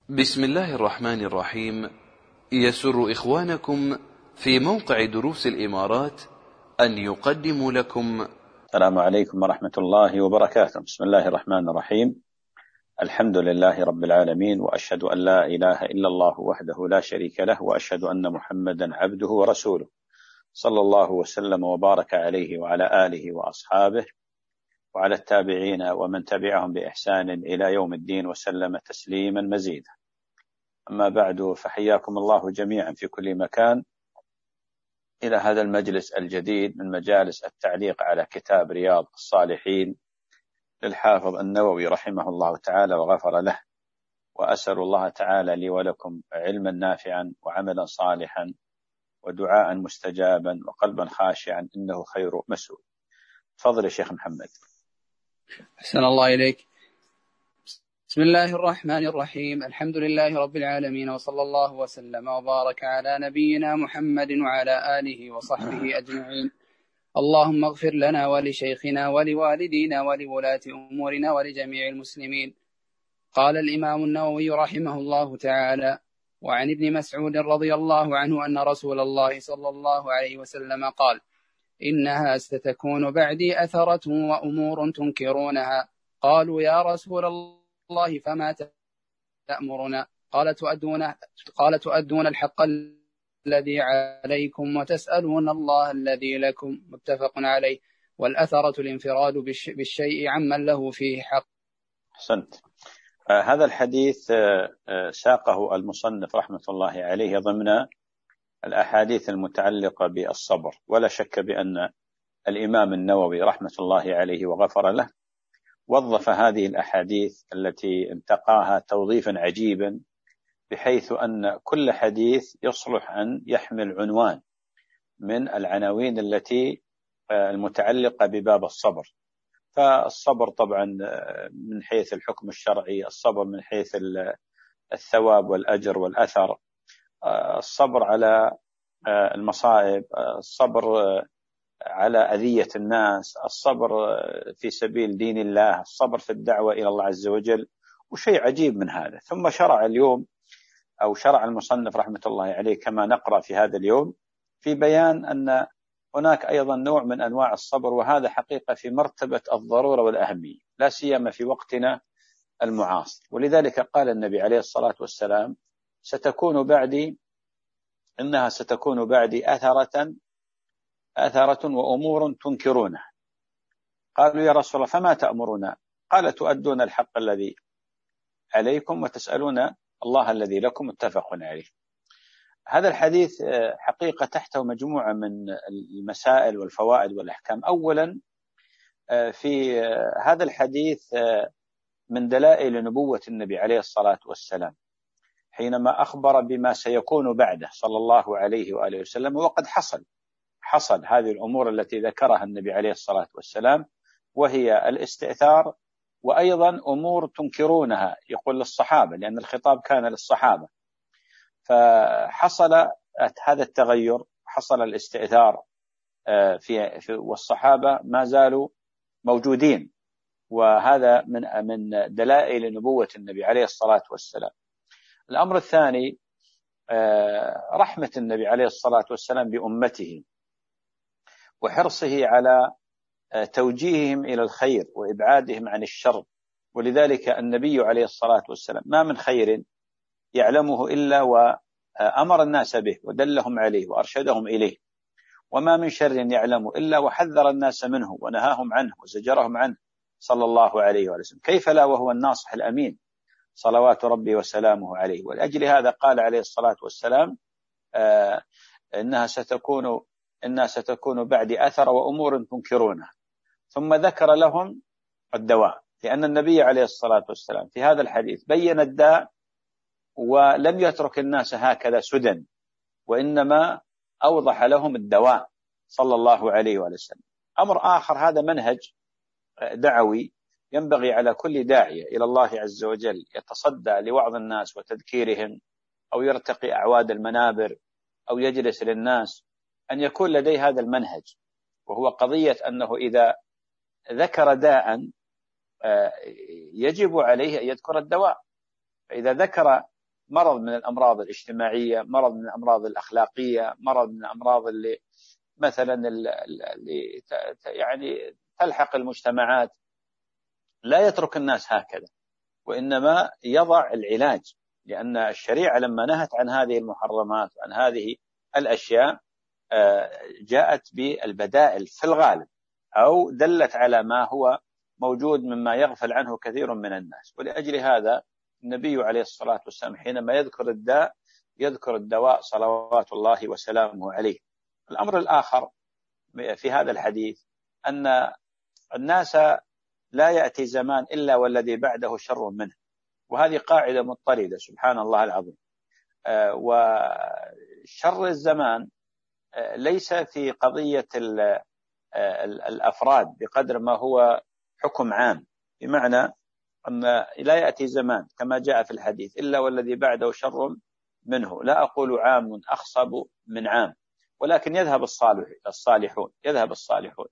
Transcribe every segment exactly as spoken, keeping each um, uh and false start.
بسم الله الرحمن الرحيم. يسر إخوانكم في موقع دروس الإمارات أن يقدموا لكم. السلام عليكم ورحمة الله وبركاته. بسم الله الرحمن الرحيم. الحمد لله رب العالمين، وأشهد أن لا إله إلا الله وحده لا شريك له، وأشهد أن محمدا عبده ورسوله، صلى الله وسلم وبارك عليه وعلى آله وأصحابه وعلى التابعين ومن تبعهم بإحسان إلى يوم الدين، وسلم تسليما مزيدا. أما بعد، فحياكم الله جميعا في كل مكان إلى هذا المجلس الجديد من مجالس التعليق على كتاب رياض الصالحين للحافظ النووي رحمه الله تعالى وغفر له. وأسأل الله تعالى لي ولكم علما نافعا وعملا صالحا ودعاء مستجابا وقلبا خاشعا، إنه خير مسؤول. تفضل يا شيخ محمد. أحسن الله إليك. بسم الله الرحمن الرحيم. الحمد لله رب العالمين، وصلى الله وسلم وبارك على نبينا محمد وعلى آله وصحبه أجمعين. اللهم اغفر لنا ولشيخنا ولوالدينا ولولاة أمورنا ولجميع المسلمين. قال الإمام النووي رحمه الله تعالى: وعن ابن مسعود رضي الله عنه أن رسول الله صلى الله عليه وسلم قال: إنها ستكون بعدي أثرة وأمور تنكرونها. قالوا: يا رسول الله فما تأمرنا؟ قال: تؤدون, قال تؤدون الحق الذي عليكم وتسألون الله الذي لكم. متفق عليه. والأثرة الانفراد بالشيء عمن له فيه حق. أحسنت. آه هذا الحديث آه آه ساقه المصنف رحمة الله عليه ضمن الأحاديث المتعلقة بالصبر. ولا شك بأن الإمام النووي رحمة الله عليه وغفر له وظف هذه الأحاديث التي انتقاها توظيفا عجيبا، بحيث أن كل حديث يصلح أن يحمل عنوان من العناوين التي المتعلقة بباب الصبر. فالصبر طبعا من حيث الحكم الشرعي، الصبر من حيث الثواب والأجر والأثر، الصبر على المصائب، الصبر على أذية الناس، الصبر في سبيل دين الله، الصبر في الدعوة إلى الله عز وجل، وشيء عجيب من هذا. ثم شرع اليوم أو شرع المصنف رحمة الله عليه كما نقرأ في هذا اليوم في بيان أن هناك أيضا نوع من أنواع الصبر، وهذا حقيقة في مرتبة الضرورة والأهمية، لا سيما في وقتنا المعاصر. ولذلك قال النبي عليه الصلاة والسلام: ستكون بعدي إنها ستكون بعدي أثرة أثرة وأمور تنكرونها. قالوا: يا رسول الله فما تأمرنا؟ قال: تؤدون الحق الذي عليكم وتسألون الله الذي لكم. متفق عليه. هذا الحديث حقيقة تحته مجموعة من المسائل والفوائد والأحكام. أولا، في هذا الحديث من دلائل نبوة النبي عليه الصلاة والسلام حينما أخبر بما سيكون بعده صلى الله عليه وآله وسلم، وقد حصل حصل هذه الأمور التي ذكرها النبي عليه الصلاة والسلام، وهي الاستئثار، وأيضا أمور تنكرونها يقول للصحابة، لأن الخطاب كان للصحابة. فحصل هذا التغير، حصل الاستئثار في والصحابة ما زالوا موجودين، وهذا من من دلائل نبوة النبي عليه الصلاة والسلام. الأمر الثاني، رحمة النبي عليه الصلاة والسلام بأمته وحرصه على توجيههم إلى الخير وإبعادهم عن الشر. ولذلك النبي عليه الصلاة والسلام ما من خير يعلمه إلا وأمر الناس به ودلهم عليه وأرشدهم إليه، وما من شر يعلمه إلا وحذر الناس منه ونهاهم عنه وزجرهم عنه صلى الله عليه وسلم. كيف لا وهو الناصح الأمين صلوات ربي وسلامه عليه. ولأجل هذا قال عليه الصلاة والسلام: آه إنها ستكون إنها ستكون بعد أثر وأمور تنكرونها. ثم ذكر لهم الدواء، لأن النبي عليه الصلاة والسلام في هذا الحديث بين الداء ولم يترك الناس هكذا سدى، وإنما أوضح لهم الدواء صلى الله عليه وسلم. أمر آخر، هذا منهج دعوي ينبغي على كل داعية إلى الله عز وجل يتصدى لوعظ الناس وتذكيرهم، أو يرتقي أعواد المنابر، أو يجلس للناس، أن يكون لديه هذا المنهج، وهو قضية أنه إذا ذكر داء يجب عليه أن يذكر الدواء. فإذا ذكر مرض من الأمراض الاجتماعية، مرض من الأمراض الأخلاقية، مرض من الأمراض اللي مثلا اللي يعني تلحق المجتمعات، لا يترك الناس هكذا، وإنما يضع العلاج. لأن الشريعة لما نهت عن هذه المحرمات وعن هذه الأشياء جاءت بالبدائل في الغالب، أو دلت على ما هو موجود مما يغفل عنه كثير من الناس. ولأجل هذا النبي عليه الصلاة والسلام حينما يذكر الداء يذكر الدواء صلوات الله وسلامه عليه. الأمر الآخر في هذا الحديث أن الناس لا يأتي زمان إلا والذي بعده شر منه، وهذه قاعدة مضطردة سبحان الله العظيم. وشر الزمان ليس في قضية الأفراد بقدر ما هو حكم عام، بمعنى أن لا يأتي زمان كما جاء في الحديث إلا والذي بعده شر منه. لا أقول عام أخصب من عام، ولكن يذهب الصالحون يذهب الصالحون.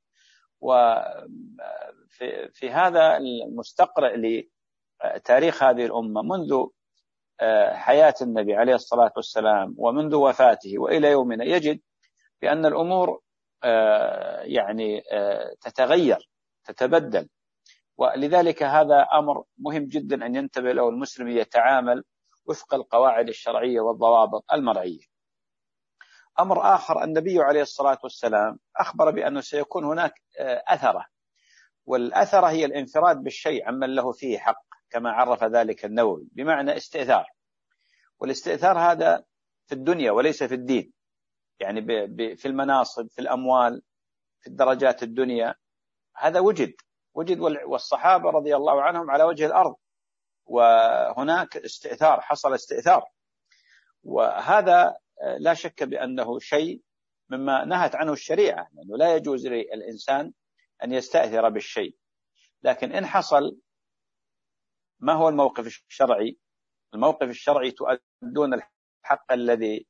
وفي في هذا المستقرئ لتاريخ هذه الأمة منذ حياة النبي عليه الصلاة والسلام ومنذ وفاته وإلى يومنا يجد بأن الأمور يعني تتغير تتبدل، ولذلك هذا أمر مهم جدا أن ينتبه له المسلم، يتعامل وفق القواعد الشرعية والضوابط المرعية. أمر آخر، النبي عليه الصلاة والسلام أخبر بأنه سيكون هناك أثرة، والأثرة هي الانفراد بالشيء عمن له فيه حق كما عرف ذلك النووي، بمعنى استئثار. والاستئثار هذا في الدنيا وليس في الدين، يعني في المناصب، في الأموال، في الدرجات الدنيا، هذا وجد وجد والصحابة رضي الله عنهم على وجه الأرض، وهناك استئثار، حصل استئثار، وهذا لا شك بأنه شيء مما نهت عنه الشريعة، لأنه لا يجوز للإنسان أن يستأثر بالشيء. لكن إن حصل، ما هو الموقف الشرعي؟ الموقف الشرعي تؤدون الحق الذي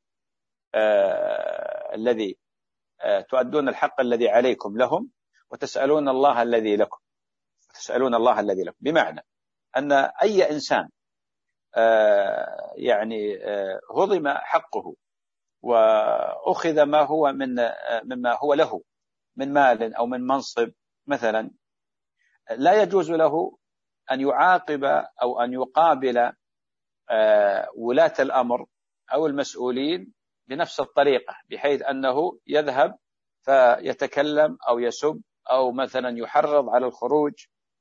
آه الذي آه تؤدون الحق الذي عليكم لهم، وتسألون الله الذي لكم وتسألون الله الذي لكم بمعنى أن أي إنسان آه يعني آه هضم حقه وأخذ ما هو من آه مما هو له من مال أو من منصب مثلا، لا يجوز له أن يعاقب أو أن يقابل آه ولاة الأمر أو المسؤولين بنفس الطريقة، بحيث أنه يذهب فيتكلم أو يسب أو مثلا يحرض على الخروج،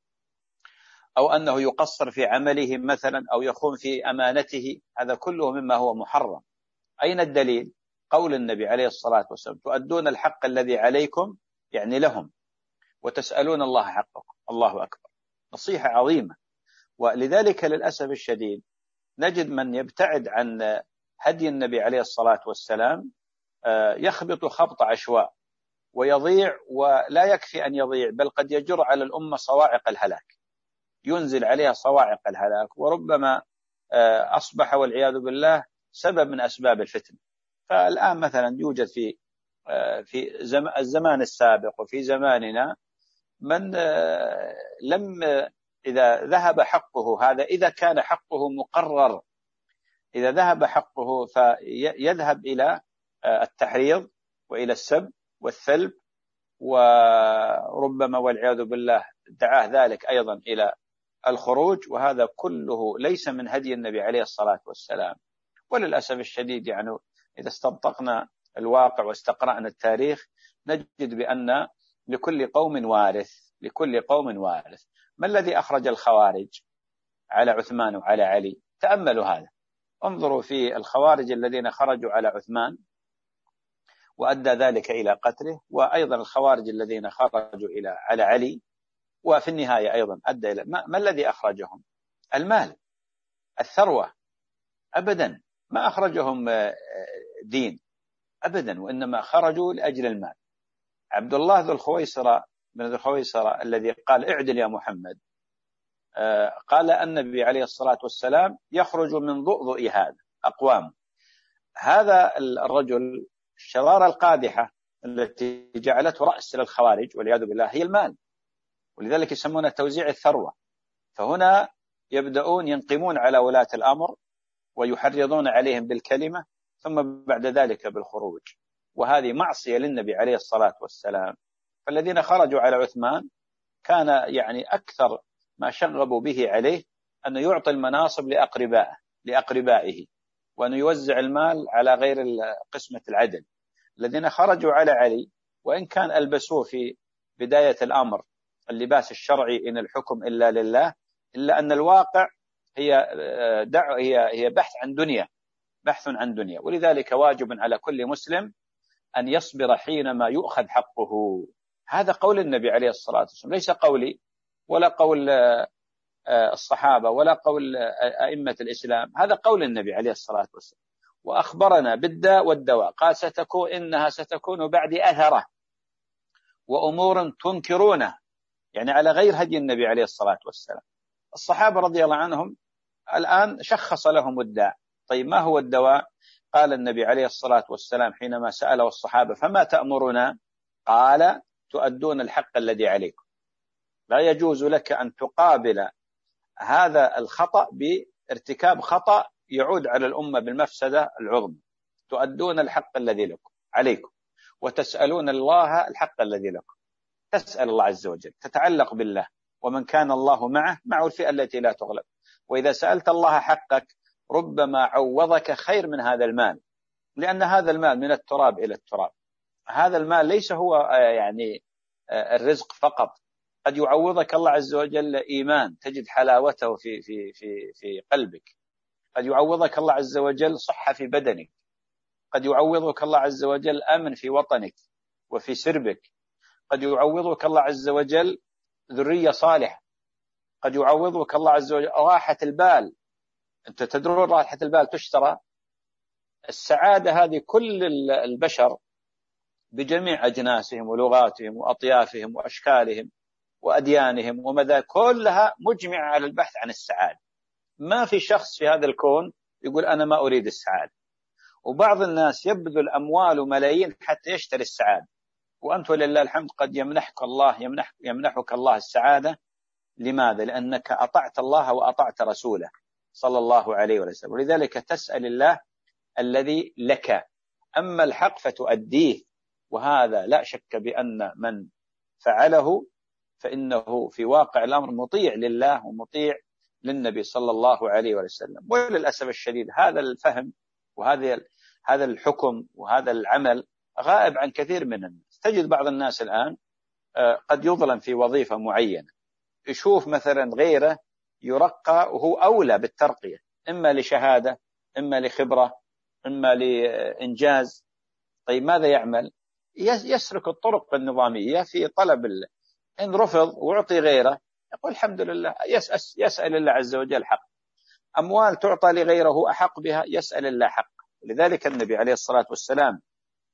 أو أنه يقصر في عمله مثلا أو يخون في أمانته. هذا كله مما هو محرم. أين الدليل؟ قول النبي عليه الصلاة والسلام: تؤدون الحق الذي عليكم، يعني لهم، وتسألون الله حقكم. الله أكبر، نصيحة عظيمة. ولذلك للأسف الشديد نجد من يبتعد عن هدي النبي عليه الصلاة والسلام يخبط خبط عشواء ويضيع، ولا يكفي أن يضيع، بل قد يجر على الأمة صواعق الهلاك، ينزل عليها صواعق الهلاك، وربما أصبح والعياذ بالله سبب من أسباب الفتن. فالآن مثلا يوجد في في الزمان السابق وفي زماننا من لم إذا ذهب حقه، هذا إذا كان حقه مقرر، إذا ذهب حقه فيذهب إلى التحريض وإلى السب والثلب، وربما والعياذ بالله دعاه ذلك أيضا إلى الخروج، وهذا كله ليس من هدي النبي عليه الصلاة والسلام. وللأسف الشديد يعني إذا استنطقنا الواقع واستقرأنا التاريخ نجد بأن لكل قوم وارث لكل قوم وارث. ما الذي أخرج الخوارج على عثمان وعلى علي؟ تأملوا هذا، انظروا في الخوارج الذين خرجوا على عثمان وأدى ذلك إلى قتله، وأيضا الخوارج الذين خرجوا إلى على علي وفي النهاية أيضا أدى إلى ما, ما الذي أخرجهم؟ المال، الثروة. أبدا ما أخرجهم دين أبدا، وإنما خرجوا لأجل المال. عبد الله ذو الخويصرة بن ذو الخويصرة الذي قال: اعدل يا محمد، قال النبي عليه الصلاة والسلام: يخرج من ضؤضؤ هذا أقوام. هذا الرجل الشرارة القادحة التي جعلته رأس للخوارج والعياذ بالله هي المال، ولذلك يسمونه توزيع الثروة. فهنا يبدأون ينقمون على ولاة الأمر ويحرضون عليهم بالكلمة ثم بعد ذلك بالخروج، وهذه معصية للنبي عليه الصلاة والسلام. فالذين خرجوا على عثمان كان يعني أكثر ما شغبوا به عليه أن يعطي المناصب لأقربائه لأقربائه وأن يوزع المال على غير قسمة العدل. الذين خرجوا على علي وإن كان ألبسوه في بداية الأمر اللباس الشرعي إن الحكم إلا لله، إلا أن الواقع هي دعوة هي هي بحث عن دنيا بحث عن دنيا ولذلك واجب على كل مسلم أن يصبر حينما يؤخذ حقه. هذا قول النبي عليه الصلاة والسلام، ليس قولي ولا قول الصحابة ولا قول أئمة الإسلام، هذا قول النبي عليه الصلاة والسلام. وأخبرنا بالداء والدواء، قال ستكون إنها ستكون بعد أثرة وأمور تنكرونه، يعني على غير هدي النبي عليه الصلاة والسلام. الصحابة رضي الله عنهم الآن شخص لهم الداء. طيب ما هو الدواء؟ قال النبي عليه الصلاة والسلام حينما سأله الصحابة فما تأمرنا؟ قال تؤدون الحق الذي عليكم. لا يجوز لك أن تقابل هذا الخطأ بارتكاب خطأ يعود على الأمة بالمفسدة العظمى. تؤدون الحق الذي لكم عليكم وتسألون الله الحق الذي لكم. تسأل الله عز وجل، تتعلق بالله، ومن كان الله معه معه الفئة التي لا تغلب. وإذا سألت الله حقك ربما عوضك خير من هذا المال، لأن هذا المال من التراب إلى التراب. هذا المال ليس هو يعني الرزق فقط، قد يعوضك الله عز وجل إيمان تجد حلاوته في في في في قلبك، قد يعوضك الله عز وجل صحة في بدنك، قد يعوضك الله عز وجل أمن في وطنك وفي سربك، قد يعوضك الله عز وجل ذرية صالحة، قد يعوضك الله عز وجل راحة البال. أنت تدرون راحة البال تشترى؟ السعادة هذه كل البشر بجميع أجناسهم ولغاتهم وأطيافهم وأشكالهم وأديانهم وماذا كلها مجمعة على البحث عن السعادة. ما في شخص في هذا الكون يقول أنا ما أريد السعادة. وبعض الناس يبذل أموال وملايين حتى يشتري السعادة، وأنت ولله الحمد قد يمنحك الله يمنح يمنحك الله السعادة. لماذا؟ لأنك أطعت الله وأطعت رسوله صلى الله عليه وسلم. ولذلك تسأل الله الذي لك، أما الحق فتؤديه، وهذا لا شك بأن من فعله فإنه في واقع الأمر مطيع لله ومطيع للنبي صلى الله عليه وسلم. وللأسف الشديد هذا الفهم وهذا هذا الحكم وهذا العمل غائب عن كثير من الناس. تجد بعض الناس الآن قد يظلم في وظيفة معينة، يشوف مثلا غيره يرقى وهو أولى بالترقية، إما لشهادة إما لخبرة إما لإنجاز. طيب ماذا يعمل؟ يسلك الطرق النظامية في طلب ال... إن رفض وعطي غيره يقول الحمد لله، يسأل, يسأل الله عز وجل حق. أموال تعطى لغيره أحق بها، يسأل الله حق. لذلك النبي عليه الصلاة والسلام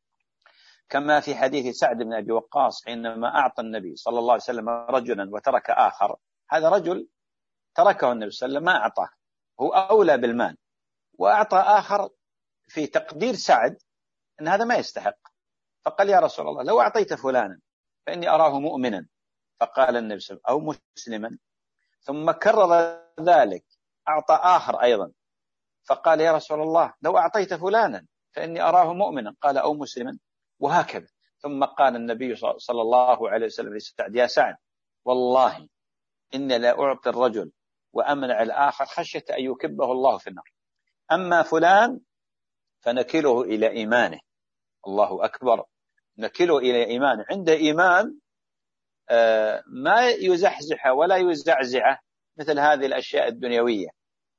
كما في حديث سعد بن أبي وقاص حينما أعطى النبي صلى الله عليه وسلم رجلا وترك آخر، هذا رجل تركه النبي صلى الله عليه وسلم ما أعطاه، هو أولى بالمال، وأعطى آخر في تقدير سعد أن هذا ما يستحق. فقال يا رسول الله لو أعطيت فلانا فإني أراه مؤمنا، فقال النبي صلى الله عليه وسلم أو مسلما. ثم كرر ذلك أعطى آخر أيضا، فقال يا رسول الله لو أعطيت فلانا فإني أراه مؤمنا، قال أو مسلما، وهكذا. ثم قال النبي صلى الله عليه وسلم لسعد يا سعد والله إني لا أعطي الرجل وأمنع الآخر خشية أن يكبه الله في النار، أما فلان فنكله إلى إيمانه. الله أكبر، نكله إلى إيمانه، عنده إيمان ما يزحزح ولا يزعزع مثل هذه الأشياء الدنيوية.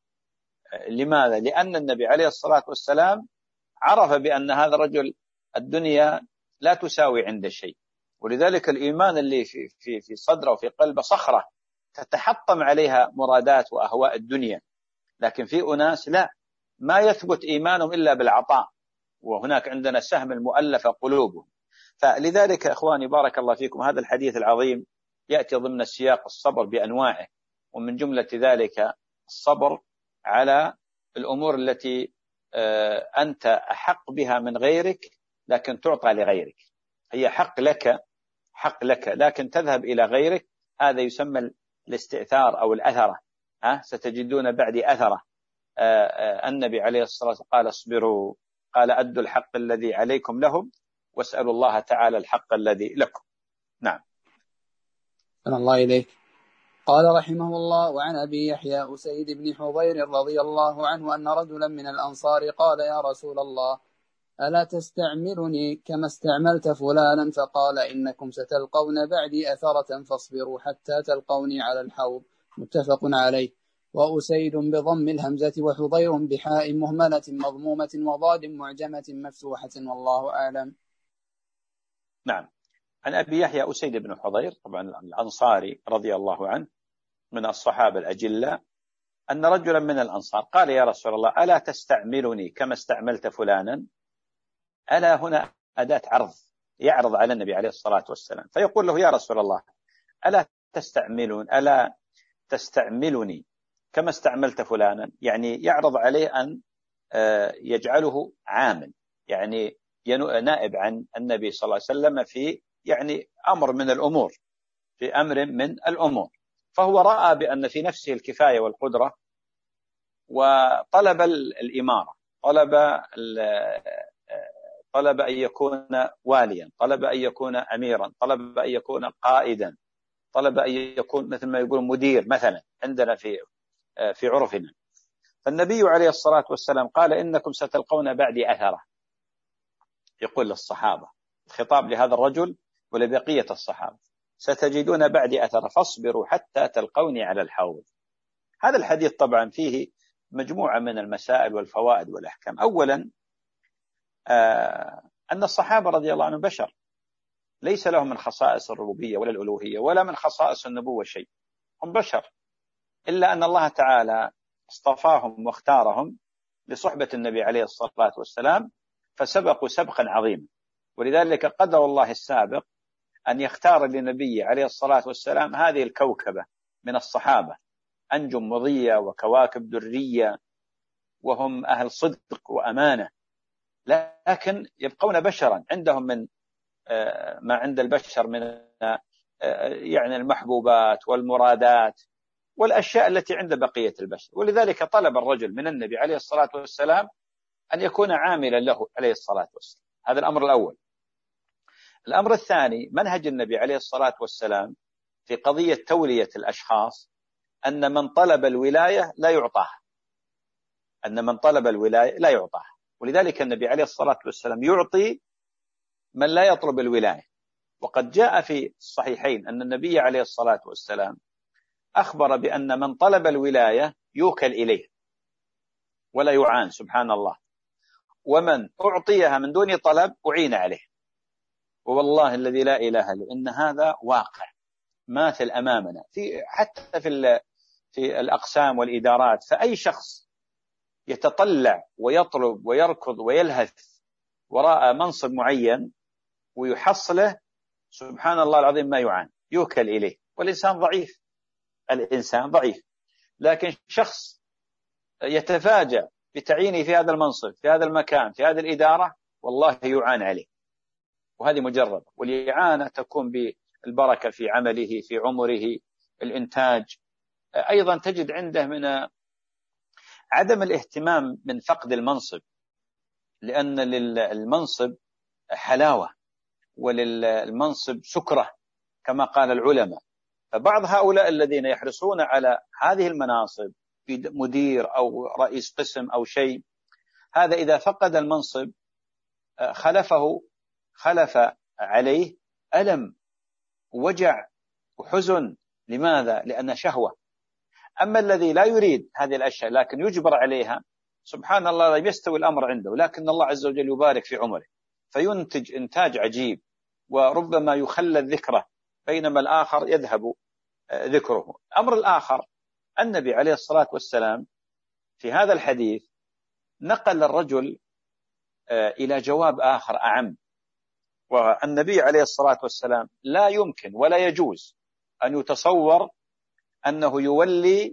لماذا؟ لأن النبي عليه الصلاة والسلام عرف بأن هذا الرجل الدنيا لا تساوي عنده شيء، ولذلك الإيمان اللي في في في صدره وفي قلبه صخرة تتحطم عليها مرادات وأهواء الدنيا. لكن في أناس لا، ما يثبت إيمانهم إلا بالعطاء، وهناك عندنا سهم المؤلفة قلوبهم. فلذلك إخواني بارك الله فيكم هذا الحديث العظيم يأتي ضمن السياق الصبر بأنواعه، ومن جملة ذلك الصبر على الأمور التي أنت أحق بها من غيرك لكن تعطى لغيرك. هي حق لك حق لك لكن تذهب إلى غيرك، هذا يسمى الاستئثار أو الأثرة. ها ستجدون بعد أثرة النبي عليه الصلاة والسلام قال اصبروا، قال أدوا الحق الذي عليكم لهم واسألوا الله تعالى الحق الذي لكم. نعم. أحسن الله إليك. قال رحمه الله: وعن أبي يحيى أسيد بن حضير رضي الله عنه أن رجلا من الأنصار قال: يا رسول الله، ألا تستعملني كما استعملت فلانا؟ فقال: إنكم ستلقون بعدي أثرة فاصبروا حتى تلقوني على الحوض. متفق عليه. وأسيد بضم الهمزة وحضير بحاء مهملة مضمومة وضاد معجمة مفتوحة، والله أعلم. نعم. عن أبي يحيى أسيد بن حضير، طبعا الأنصاري رضي الله عنه من الصحابة الأجلاء، أن رجلا من الأنصار قال: يا رسول الله، ألا تستعملني كما استعملت فلانا؟ ألا هنا أداة عرض، يعرض على النبي عليه الصلاة والسلام، فيقول له: يا رسول الله، ألا تستعملون ألا تستعملني كما استعملت فلانا؟ يعني يعرض عليه أن يجعله عامل، يعني نائب عن النبي صلى الله عليه وسلم في يعني أمر من الأمور، في أمر من الأمور. فهو رأى بأن في نفسه الكفاية والقدرة، وطلب الإمارة، طلب طلب أن يكون واليا، طلب أن يكون أميرا، طلب أن يكون قائدا، طلب أن يكون مثل ما يقول مدير مثلا عندنا في في عرفنا. فالنبي عليه الصلاة والسلام قال: إنكم ستلقون بعدي أثرة. يقول للصحابة، خطاب لهذا الرجل ولبقية الصحابة: ستجدون بعدي أثرة فاصبروا حتى تلقوني على الحوض. هذا الحديث طبعا فيه مجموعة من المسائل والفوائد والأحكام. أولا آه أن الصحابة رضي الله عنهم بشر، ليس لهم من خصائص الربوبية ولا الألوهية ولا من خصائص النبوة شيء، هم بشر، إلا أن الله تعالى اصطفاهم واختارهم لصحبة النبي عليه الصلاة والسلام، فسبقوا سبقا عظيما. ولذلك قدر الله السابق أن يختار للنبي عليه الصلاة والسلام هذه الكوكبة من الصحابة، أنجم مضية وكواكب درية، وهم أهل صدق وأمانة، لكن يبقون بشرا، عندهم من ما عند البشر من يعني المحبوبات والمرادات والأشياء التي عند بقية البشر. ولذلك طلب الرجل من النبي عليه الصلاة والسلام أن يكون عاملا له عليه الصلاة والسلام. هذا الأمر الأول. الأمر الثاني، منهج النبي عليه الصلاة والسلام في قضية تولية الأشخاص أن من طلب الولاية لا يعطاها، أن من طلب الولاية لا يعطاها. ولذلك النبي عليه الصلاة والسلام يعطي من لا يطلب الولاية. وقد جاء في الصحيحين أن النبي عليه الصلاة والسلام أخبر بأن من طلب الولاية يوكل إليه ولا يعان، سبحان الله، ومن أعطيها من دون طلب أعين عليه. والله الذي لا إله إلا إن هذا واقع ماثل أمامنا، في حتى في في الأقسام والإدارات. فأي شخص يتطلع ويطلب ويركض ويلهث وراء منصب معين ويحصله، سبحان الله العظيم ما يعان، يوكل إليه. والإنسان ضعيف، الإنسان ضعيف، لكن شخص يتفاجأ بتعيينه في هذا المنصب، في هذا المكان، في هذه الإدارة، والله يعان عليه. وهذه مجرد. والإعانة تكون بالبركة في عمله، في عمره، الإنتاج. أيضا تجد عنده من عدم الاهتمام من فقد المنصب، لأن للمنصب حلاوة وللمنصب سكرة كما قال العلماء. فبعض هؤلاء الذين يحرصون على هذه المناصب، مدير أو رئيس قسم أو شيء، هذا إذا فقد المنصب خلفه خلف عليه ألم ووجع وحزن. لماذا؟ لأن شهوة. أما الذي لا يريد هذه الأشياء لكن يجبر عليها، سبحان الله، لا يستوي الأمر عنده، لكن الله عز وجل يبارك في عمره فينتج إنتاج عجيب، وربما يخلد ذكره بينما الآخر يذهب ذكره. الأمر الآخر، النبي عليه الصلاة والسلام في هذا الحديث نقل الرجل إلى جواب آخر أعم. والنبي عليه الصلاة والسلام لا يمكن ولا يجوز أن يتصور أنه يولي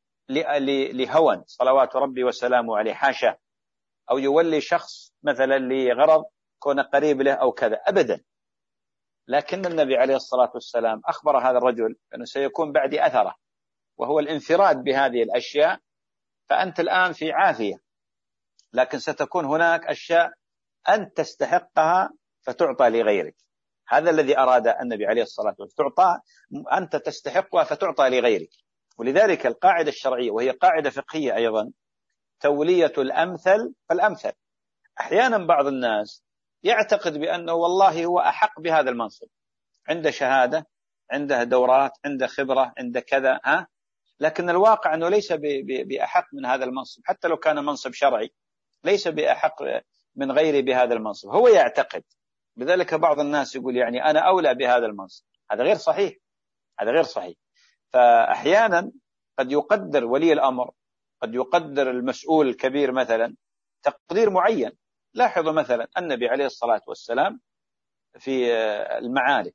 لهوى صلوات ربي وسلامه عليه، حاشا، أو يولي شخص مثلا لغرض كون قريب له أو كذا، أبدا. لكن النبي عليه الصلاة والسلام أخبر هذا الرجل أنه سيكون بعد أثره، وهو الانفراد بهذه الأشياء فأنت الآن في عافية، لكن ستكون هناك أشياء أنت تستحقها فتعطى لغيرك. هذا الذي أراد النبي عليه الصلاة والسلام، تعطى أنت تستحقها فتعطى لغيرك. ولذلك القاعدة الشرعية، وهي قاعدة فقهية أيضا، تولية الأمثل فالأمثل. أحيانا بعض الناس يعتقد بأنه والله هو أحق بهذا المنصب، عنده شهادة، عنده دورات، عنده خبرة، عنده كذا، ها؟ لكن الواقع أنه ليس بأحق من هذا المنصب، حتى لو كان منصب شرعي ليس بأحق من غيره بهذا المنصب، هو يعتقد. لذلك بعض الناس يقول يعني أنا أولى بهذا المنصب، هذا غير صحيح، هذا غير صحيح. فأحيانا قد يقدر ولي الأمر، قد يقدر المسؤول الكبير مثلا تقدير معين. لاحظوا مثلا النبي عليه الصلاة والسلام في المعارك،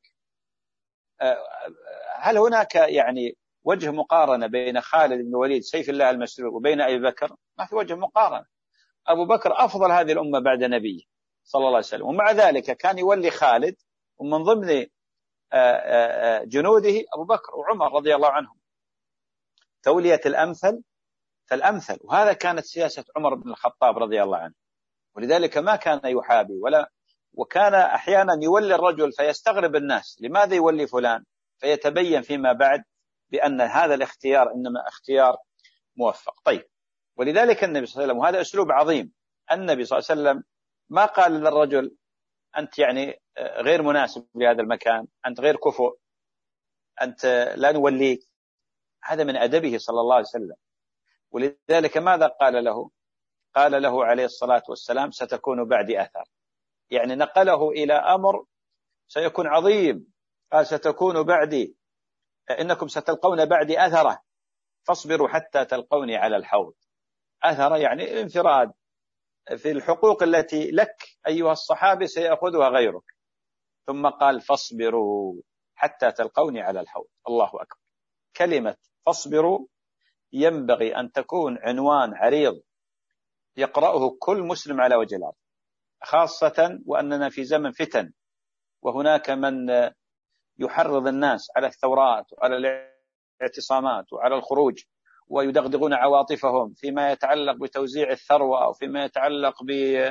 هل هناك يعني وجه مقارنة بين خالد بن الوليد سيف الله المسلول وبين أبي بكر؟ ما في وجه مقارنة. أبو بكر أفضل هذه الأمة بعد نبيه صلى الله عليه وسلم، ومع ذلك كان يولي خالد، ومن ضمن جنوده أبو بكر وعمر رضي الله عنهم. تولية الأمثل فالأمثل، وهذا كانت سياسة عمر بن الخطاب رضي الله عنه. ولذلك ما كان يحابي ولا، وكان أحيانا يولي الرجل فيستغرب الناس لماذا يولي فلان، فيتبين فيما بعد بأن هذا الاختيار إنما اختيار موفق. طيب، ولذلك النبي صلى الله عليه وسلم، وهذا أسلوب عظيم، النبي صلى الله عليه وسلم ما قال للرجل أنت يعني غير مناسب لهذا المكان، أنت غير كفؤ، أنت لا نوليك. هذا من أدبه صلى الله عليه وسلم. ولذلك ماذا قال له؟ قال له عليه الصلاة والسلام ستكون بعدي أثر، يعني نقله إلى أمر سيكون عظيم. قال ستكون بعدي، إنكم ستلقون بعدي أثرة فاصبروا حتى تلقوني على الحوض. أثرة يعني انفراد في الحقوق التي لك أيها الصحابي سيأخذها غيرك. ثم قال فاصبروا حتى تلقوني على الحوض. الله أكبر. كلمة فاصبروا ينبغي أن تكون عنوان عريض يقرأه كل مسلم على وجه الأرض، خاصة وأننا في زمن فتن، وهناك من يحرض الناس على الثورات وعلى الاعتصامات وعلى الخروج، ويدغدغون عواطفهم فيما يتعلق بتوزيع الثروة أو فيما يتعلق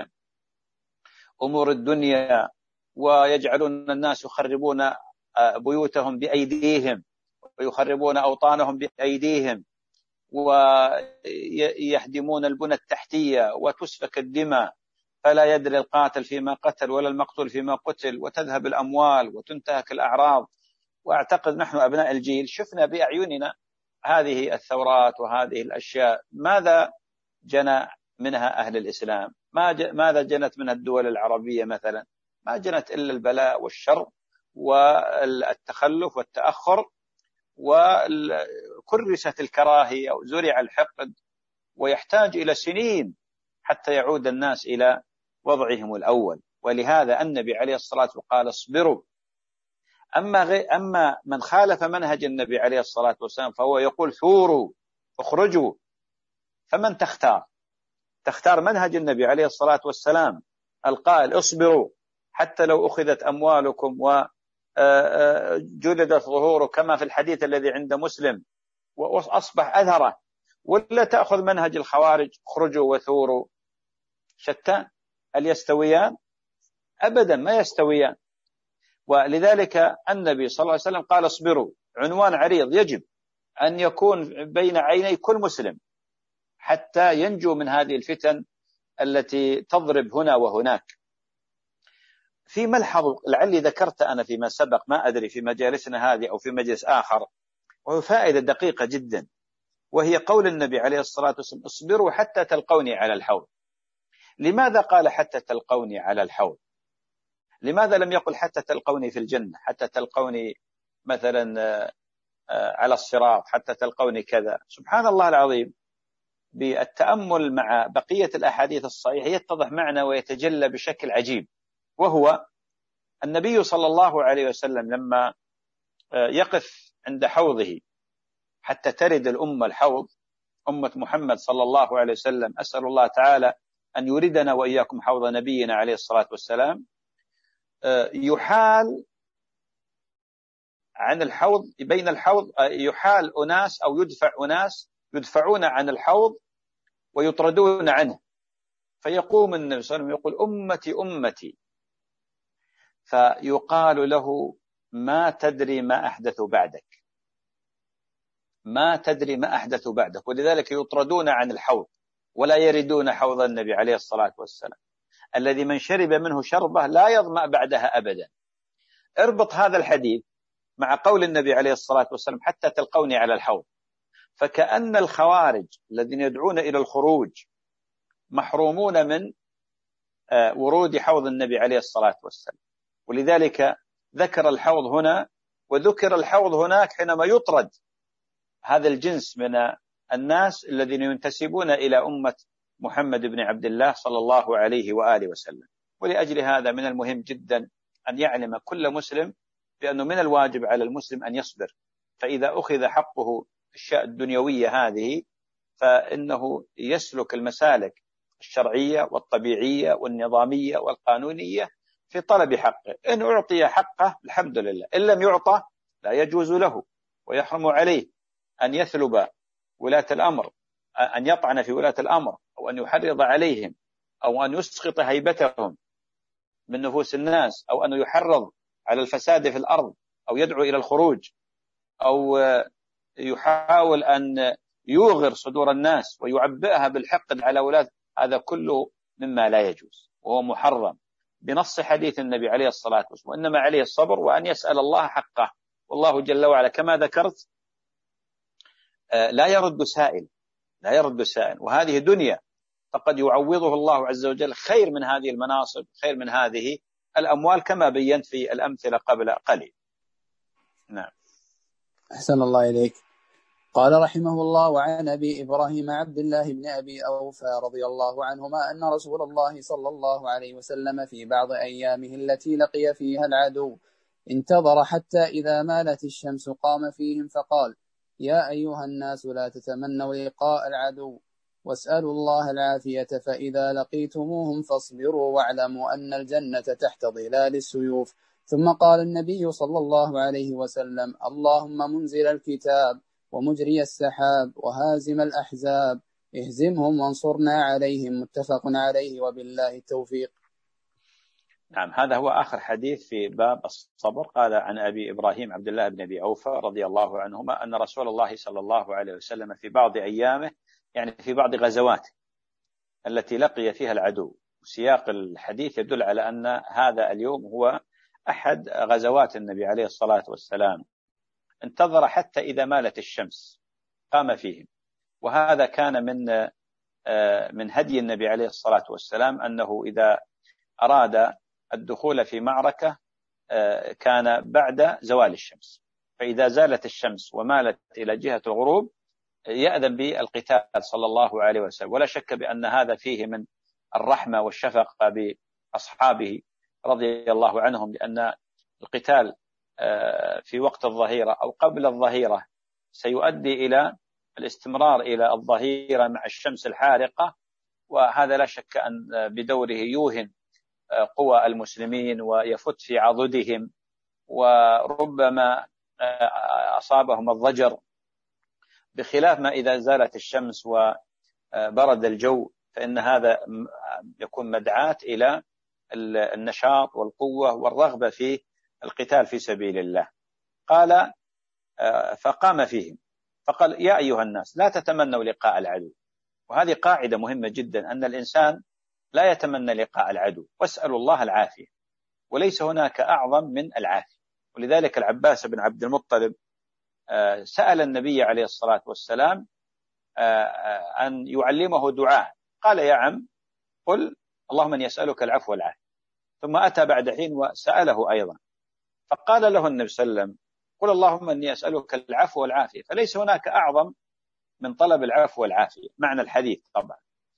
بأمور الدنيا، ويجعلون الناس يخربون بيوتهم بأيديهم ويخربون أوطانهم بأيديهم ويهدمون البنى التحتية وتسفك الدماء، فلا يدري القاتل فيما قتل ولا المقتول فيما قتل، وتذهب الأموال وتنتهك الأعراض. وأعتقد نحن أبناء الجيل شفنا بأعيننا هذه الثورات وهذه الأشياء. ماذا جنى منها أهل الإسلام؟ ماذا جنت منها الدول العربية مثلا؟ ما جنت إلا البلاء والشر والتخلف والتأخر، وكرست الكراهية وزرع الحقد، ويحتاج إلى سنين حتى يعود الناس إلى وضعهم الأول. ولهذا النبي عليه الصلاة والسلام قال اصبروا. أما, غي أما من خالف منهج النبي عليه الصلاة والسلام فهو يقول ثوروا اخرجوا. فمن تختار؟ تختار منهج النبي عليه الصلاة والسلام القائل اصبروا حتى لو أخذت أموالكم وجلدت ظهوره كما في الحديث الذي عند مسلم وأصبح أثره، ولا تأخذ منهج الخوارج اخرجوا وثوروا؟ شتان. هل يستويان؟ أبدا ما يستويان. ولذلك النبي صلى الله عليه وسلم قال اصبروا، عنوان عريض يجب أن يكون بين عيني كل مسلم حتى ينجو من هذه الفتن التي تضرب هنا وهناك. في ملحظ لعلي ذكرت أنا فيما سبق، ما أدري في مجالسنا هذه أو في مجلس آخر، وهو فائدة دقيقة جدا، وهي قول النبي عليه الصلاة والسلام اصبروا حتى تلقوني على الحوض. لماذا قال حتى تلقوني على الحوض؟ لماذا لم يقل حتى تلقوني في الجنة، حتى تلقوني مثلا على الصراط، حتى تلقوني كذا؟ سبحان الله العظيم، بالتأمل مع بقية الأحاديث الصحيحة يتضح معنا ويتجلى بشكل عجيب، وهو النبي صلى الله عليه وسلم لما يقف عند حوضه حتى ترد الأمة الحوض، أمة محمد صلى الله عليه وسلم، أسأل الله تعالى أن يردنا وإياكم حوض نبينا عليه الصلاة والسلام، يحال عن الحوض، بين الحوض يحال أناس أو يدفع أناس يدفعون عن الحوض ويطردون عنه، فيقوم النبي صلى الله عليه وسلم يقول أمتي أمتي، فيقال له ما تدري ما أحدث بعدك، ما تدري ما أحدث بعدك، ولذلك يطردون عن الحوض ولا يردون حوض النبي عليه الصلاة والسلام الذي من شرب منه شربة لا يظمأ بعدها أبدا. اربط هذا الحديث مع قول النبي عليه الصلاة والسلام حتى تلقوني على الحوض، فكأن الخوارج الذين يدعون إلى الخروج محرومون من ورود حوض النبي عليه الصلاة والسلام، ولذلك ذكر الحوض هنا وذكر الحوض هناك حينما يطرد هذا الجنس من الناس الذين ينتسبون إلى أمة محمد بن عبد الله صلى الله عليه وآله وسلم. ولأجل هذا من المهم جدا أن يعلم كل مسلم بأنه من الواجب على المسلم أن يصبر، فإذا أخذ حقه الأشياء الدنيوية هذه فإنه يسلك المسالك الشرعية والطبيعية والنظامية والقانونية في طلب حقه. إن أعطي حقه الحمد لله، إن لم يعطى لا يجوز له ويحرم عليه أن يثلب ولاة الأمر، أن يطعن في ولاة الأمر، أو أن يحرض عليهم، أو أن يسقط هيبتهم من نفوس الناس، أو أن يحرض على الفساد في الأرض، أو يدعو إلى الخروج، أو يحاول أن يوغر صدور الناس ويعبئها بالحقد على ولاة. هذا كله مما لا يجوز وهو محرم بنص حديث النبي عليه الصلاة والسلام، وإنما عليه الصبر وأن يسأل الله حقه، والله جل وعلا كما ذكرت لا يرد سائل، لا يرد سائل، وهذه دنيا فقد يعوضه الله عز وجل خير من هذه المناصب، خير من هذه الأموال، كما بينت في الأمثلة قبل قليل. نعم. أحسن الله إليك. قال رحمه الله: وعن أبي إبراهيم عبد الله بن أبي أوفى رضي الله عنهما أن رسول الله صلى الله عليه وسلم في بعض أيامه التي لقي فيها العدو انتظر حتى إذا مالت الشمس قام فيهم فقال: يا أيها الناس لا تتمنوا لقاء العدو واسألوا الله العافية، فإذا لقيتموهم فاصبروا واعلموا أن الجنة تحت ظلال السيوف. ثم قال النبي صلى الله عليه وسلم: اللهم منزل الكتاب ومجري السحاب وهازم الأحزاب اهزمهم وانصرنا عليهم. متفق عليه وبالله التوفيق. نعم، هذا هو آخر حديث في باب الصبر. قال عن أبي إبراهيم عبد الله بن أبي أوفى رضي الله عنهما أن رسول الله صلى الله عليه وسلم في بعض أيامه، يعني في بعض غزوات التي لقي فيها العدو، سياق الحديث يدل على أن هذا اليوم هو أحد غزوات النبي عليه الصلاة والسلام، انتظر حتى إذا مالت الشمس قام فيهم. وهذا كان من من هدي النبي عليه الصلاة والسلام أنه إذا أراد الدخول في معركة كان بعد زوال الشمس، فإذا زالت الشمس ومالت إلى جهة الغروب يأذن بالقتال صلى الله عليه وسلم. ولا شك بأن هذا فيه من الرحمة والشفقة بأصحابه رضي الله عنهم، لأن القتال في وقت الظهيرة أو قبل الظهيرة سيؤدي إلى الاستمرار إلى الظهيرة مع الشمس الحارقة، وهذا لا شك أن بدوره يوهن قوى المسلمين ويفت في عضدهم، وربما أصابهم الضجر، بخلاف ما إذا زالت الشمس وبرد الجو، فإن هذا يكون مدعاة إلى النشاط والقوة والرغبة في القتال في سبيل الله. قال فقام فيهم فقال: يا أيها الناس لا تتمنوا لقاء العدو. وهذه قاعدة مهمة جدا، أن الإنسان لا يتمنى لقاء العدو، واسألوا الله العافية، وليس هناك أعظم من العافية. ولذلك العباس بن عبد المطلب سأل النبي عليه الصلاة والسلام أن يعلمه دعاء، قال: يا عم قل اللهم أن يسألك العفو والعافية. ثم أتى بعد حين وسأله أيضا، فقال له النبي صلى الله عليه وسلم: قل اللهم أني أسألك العفو والعافية. فليس هناك أعظم من طلب العفو والعافية، معنى الحديث طبعا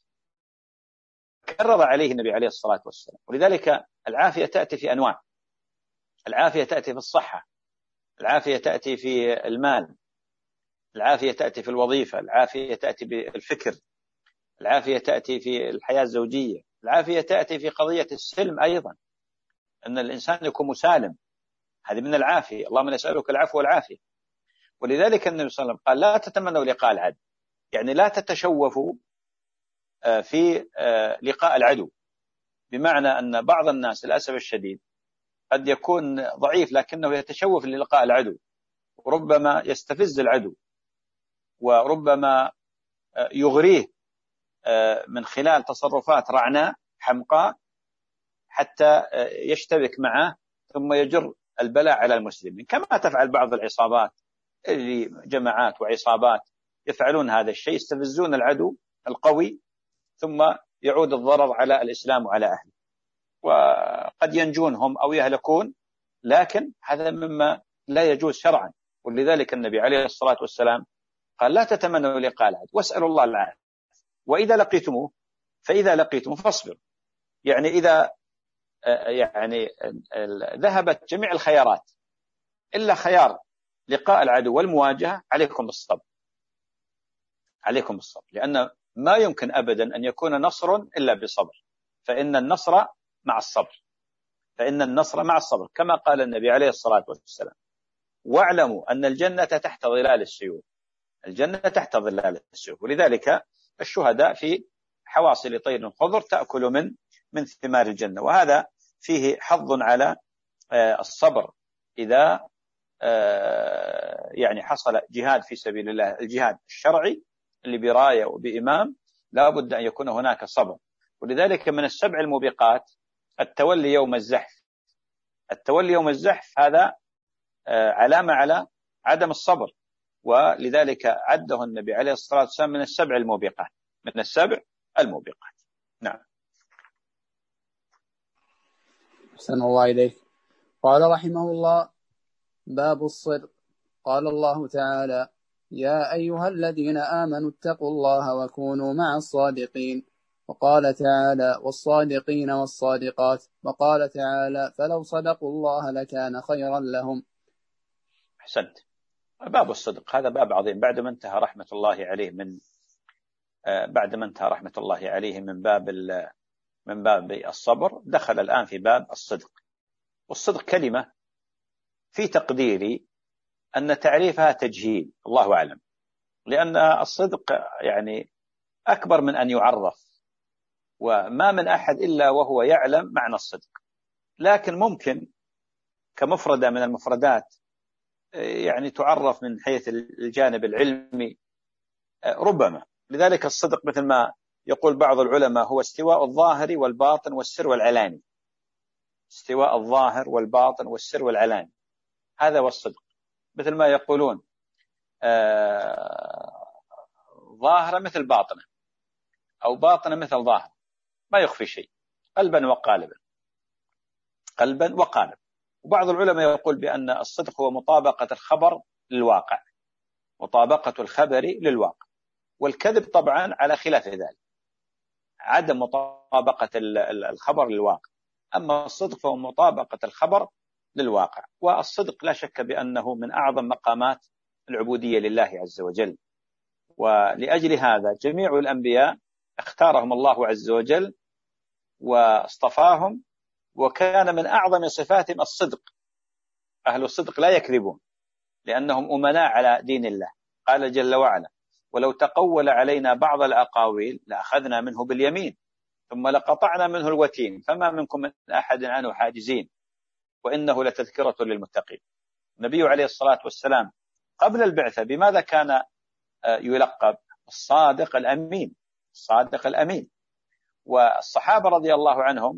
كرر عليه النبي عليه الصلاة والسلام. ولذلك العافية تأتي في أنواع، العافية تأتي في الصحة، العافية تأتي في المال، العافية تأتي في الوظيفة، العافية تأتي بالفكر، العافية تأتي في الحياة الزوجية، العافية تأتي في قضية السلم أيضا، أن الإنسان يكون مسالم، هذه من العافية. اللهم نسألك العفو والعافية. ولذلك النبي صلى الله عليه وسلم قال: لا تتمنوا لقاء العدو، يعني لا تتشوفوا في لقاء العدو، بمعنى أن بعض الناس للأسف الشديد قد يكون ضعيف لكنه يتشوف للقاء العدو، وربما يستفز العدو، وربما يغريه من خلال تصرفات رعناء حمقاء حتى يشتبك معه ثم يجر البلاء على المسلمين، كما تفعل بعض العصابات اللي جماعات وعصابات يفعلون هذا الشيء، يستفزون العدو القوي ثم يعود الضرر على الإسلام وعلى أهله، وقد ينجون هم أو يهلكون، لكن هذا مما لا يجوز شرعا. ولذلك النبي عليه الصلاة والسلام قال لا تتمنوا لقاء العدو واسألوا الله العافية، وإذا لقيتموه فإذا لقيتموه فاصبروا. يعني إذا يعني ذهبت جميع الخيارات إلا خيار لقاء العدو والمواجهة، عليكم بالصبر، عليكم بالصبر، لأن ما يمكن أبدا أن يكون نصر إلا بصبر، فإن النصر مع الصبر، فإن النصر مع الصبر، كما قال النبي عليه الصلاة والسلام واعلموا أن الجنة تحت ظلال السيوف، الجنة تحت ظلال السيوف. ولذلك الشهداء في حواصل طير خضر تأكل من من ثمار الجنة، وهذا فيه حظ على الصبر إذا يعني حصل جهاد في سبيل الله، الجهاد الشرعي اللي براية وبإمام لا بد أن يكون هناك صبر. ولذلك من السبع الموبقات التولي يوم الزحف، التولي يوم الزحف هذا علامة على عدم الصبر، ولذلك عده النبي عليه الصلاة والسلام من السبع الموبقات، من السبع الموبقات. نعم. أحسن الله إليك. قال رحمه الله: باب الصدق. قال الله تعالى: يا أيها الذين آمنوا اتقوا الله وكونوا مع الصادقين. وقال تعالى: والصادقين والصادقات. وقال تعالى: فلو صدقوا الله لكان خيرا لهم. أحسنت. باب الصدق هذا باب عظيم، بعد ما انتهى رحمة الله عليه من بعد ما انتهى رحمة الله عليه من باب من باب الصبر، دخل الآن في باب الصدق. والصدق كلمة في تقديري أن تعريفها تجهيل، الله أعلم، لأن الصدق يعني أكبر من أن يعرف، وما من أحد إلا وهو يعلم معنى الصدق، لكن ممكن كمفردة من المفردات يعني تعرف من حيث الجانب العلمي ربما. لذلك الصدق مثل ما يقول بعض العلماء هو استواء الظاهر والباطن والسر والعلاني، استواء الظاهر والباطن والسر والعلاني، هذا هو الصدق. مثل ما يقولون آه ظاهرة مثل باطنة، أو باطنة مثل ظاهر، ما يخفي شيء، قلبا وقالبا، قلبا وقالب. وبعض العلماء يقول بأن الصدق هو مطابقة الخبر للواقع، مطابقة الخبر للواقع، والكذب طبعا على خلاف ذلك، عدم مطابقة الخبر للواقع. أما الصدق فهو مطابقة الخبر للواقع. والصدق لا شك بأنه من أعظم مقامات العبودية لله عز وجل، ولأجل هذا جميع الأنبياء اختارهم الله عز وجل واصطفاهم، وكان من أعظم صفاتهم الصدق. أهل الصدق لا يكذبون لأنهم أمناء على دين الله. قال جل وعلا: ولو تقول علينا بعض الأقاويل لأخذنا منه باليمين ثم لقطعنا منه الوتين فما منكم من أحد عنه حاجزين وإنه لتذكرة للمتقين. النبي عليه الصلاة والسلام قبل البعثة بماذا كان يلقب؟ الصادق الأمين، الصادق الأمين. والصحابة رضي الله عنهم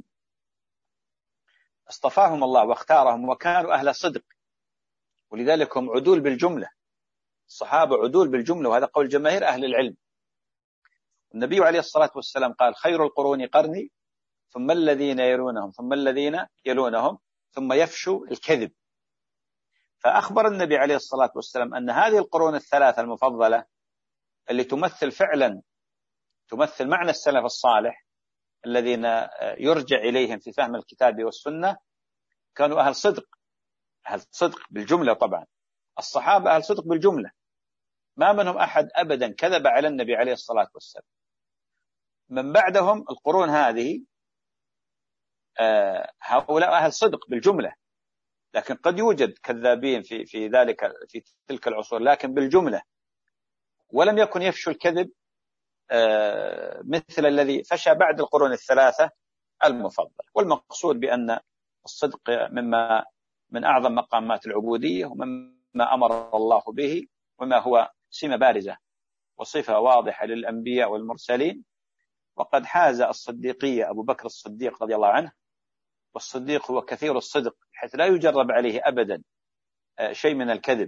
اصطفاهم الله واختارهم وكانوا أهل صدق، ولذلك هم عدول بالجملة، الصحابة عدول بالجملة، وهذا قول جماهير أهل العلم. النبي عليه الصلاة والسلام قال: خير القرون قرني ثم الذين يلونهم ثم الذين يلونهم ثم يفشو الكذب. فأخبر النبي عليه الصلاة والسلام أن هذه القرون الثلاثة المفضلة اللي تمثل فعلا تمثل معنى السلف الصالح الذين يرجع إليهم في فهم الكتاب والسنة، كانوا أهل صدق، أهل صدق بالجملة. طبعا الصحابة أهل صدق بالجملة، ما منهم أحد أبدا كذب على النبي عليه الصلاة والسلام. من بعدهم القرون هذه هؤلاء أهل صدق بالجملة، لكن قد يوجد كذابين في في ذلك في تلك العصور، لكن بالجملة. ولم يكن يفشو الكذب مثل الذي فشى بعد القرون الثلاثة المفضلة. والمقصود بأن الصدق مما من أعظم مقامات العبودية، ومما أمر الله به، وما هو سمة بارزة وصفة واضحة للأنبياء والمرسلين. وقد حاز الصديقية أبو بكر الصديق رضي الله عنه، والصديق هو كثير الصدق حيث لا يجرب عليه أبدا شيء من الكذب.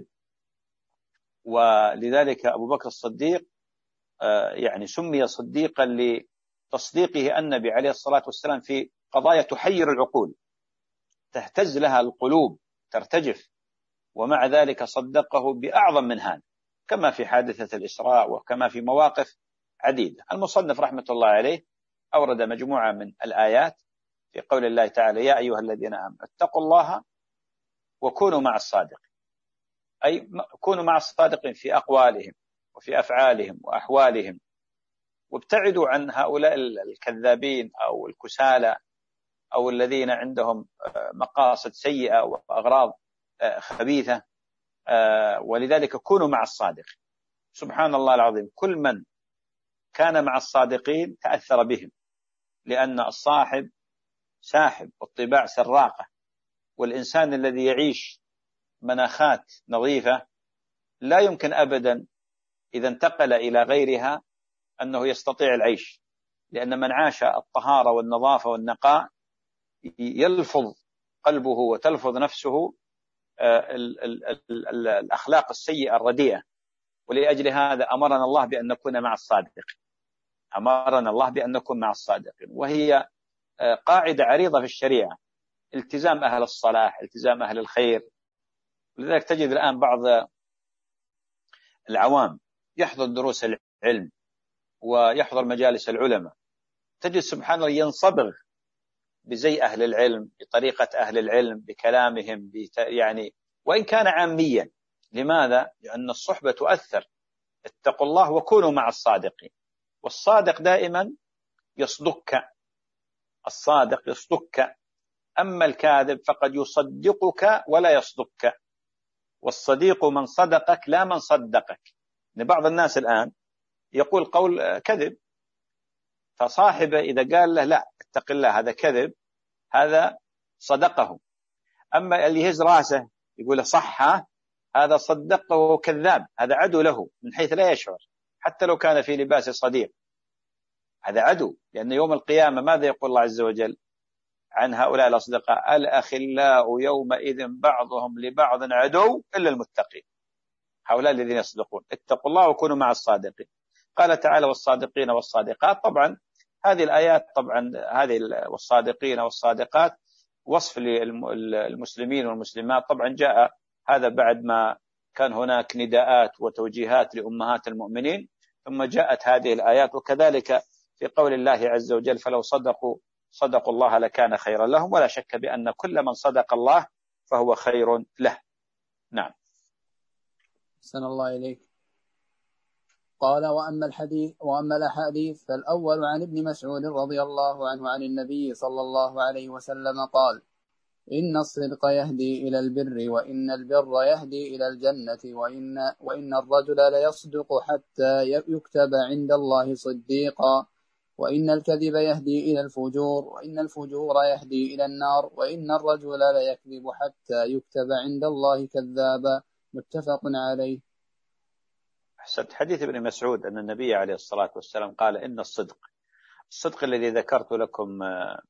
ولذلك أبو بكر الصديق يعني سمي صديقا لتصديقه النبي عليه الصلاة والسلام في قضايا تحير العقول، تهتز لها القلوب، ترتجف، ومع ذلك صدقه بأعظم من هذا، كما في حادثة الإسراء وكما في مواقف عديدة. المصنف رحمة الله عليه أورد مجموعة من الآيات في قول الله تعالى: يا أيها الذين آمنوا اتقوا الله وكونوا مع الصادقين، أي كونوا مع الصادقين في أقوالهم وفي أفعالهم وأحوالهم، وابتعدوا عن هؤلاء الكذابين أو الكسالى أو الذين عندهم مقاصد سيئة وأغراض خبيثة. ولذلك كونوا مع الصادقين. سبحان الله العظيم، كل من كان مع الصادقين تأثر بهم، لأن الصاحب ساحب والطباع سراقة، والإنسان الذي يعيش مناخات نظيفة لا يمكن أبدا إذا انتقل إلى غيرها أنه يستطيع العيش، لأن من عاش الطهارة والنظافة والنقاء يلفظ قلبه وتلفظ نفسه الأخلاق السيئة الرديئة. ولأجل هذا أمرنا الله بأن نكون مع الصادقين، أمرنا الله بأن نكون مع الصادقين، وهي قاعدة عريضة في الشريعة: التزام أهل الصلاح، التزام أهل الخير. لذلك تجد الآن بعض العوام يحضر دروس العلم ويحضر مجالس العلماء، تجد سبحان الله ينصبغ بزي أهل العلم، بطريقة أهل العلم، بكلامهم، يعني وإن كان عاميا. لماذا؟ لأن الصحبة تؤثر. اتقوا الله وكونوا مع الصادقين. والصادق دائما يصدقك، الصادق يصدقك، أما الكاذب فقد يصدقك ولا يصدقك. والصديق من صدقك لا من صدقك. بعض الناس الآن يقول قول كذب، فصاحبه إذا قال له لا اتق الله هذا كذب، هذا صدقه. أما اللي يهز راسه يقول صح، هذا صدقه كذاب، هذا عدو له من حيث لا يشعر، حتى لو كان في لباس صديق، هذا عدو. لأن يوم القيامة ماذا يقول الله عز وجل عن هؤلاء الأصدقاء؟ الأخلاء يومئذ بعضهم لبعض عدو إلا المتقين. هؤلاء الذين يصدقون. اتقوا الله وكونوا مع الصادقين. قال تعالى: والصادقين والصادقات. طبعا هذه الآيات، طبعا هذه والصادقين والصادقات وصف للمسلمين والمسلمات. طبعا جاء هذا بعد ما كان هناك نداءات وتوجيهات لأمهات المؤمنين، ثم جاءت هذه الآيات. وكذلك في قول الله عز وجل: فلو صدقوا صدقوا الله لكان خيرا لهم. ولا شك بأن كل من صدق الله فهو خير له. نعم. أحسن الله إليك. قال: وأما الحديث وأما الأحاديث فالأول عن ابن مسعود رضي الله عنه عن النبي صلى الله عليه وسلم قال: إن الصدق يهدي إلى البر، وإن البر يهدي إلى الجنة، وإن, وإن الرجل ليصدق حتى يكتب عند الله صديقا، وإن الكذب يهدي إلى الفجور، وإن الفجور يهدي إلى النار، وإن الرجل ليكذب حتى يكتب عند الله كذابا. متفق عليه. أحسنت. حديث ابن مسعود أن النبي عليه الصلاة والسلام قال: إن الصدق الصدق الذي ذكرت لكم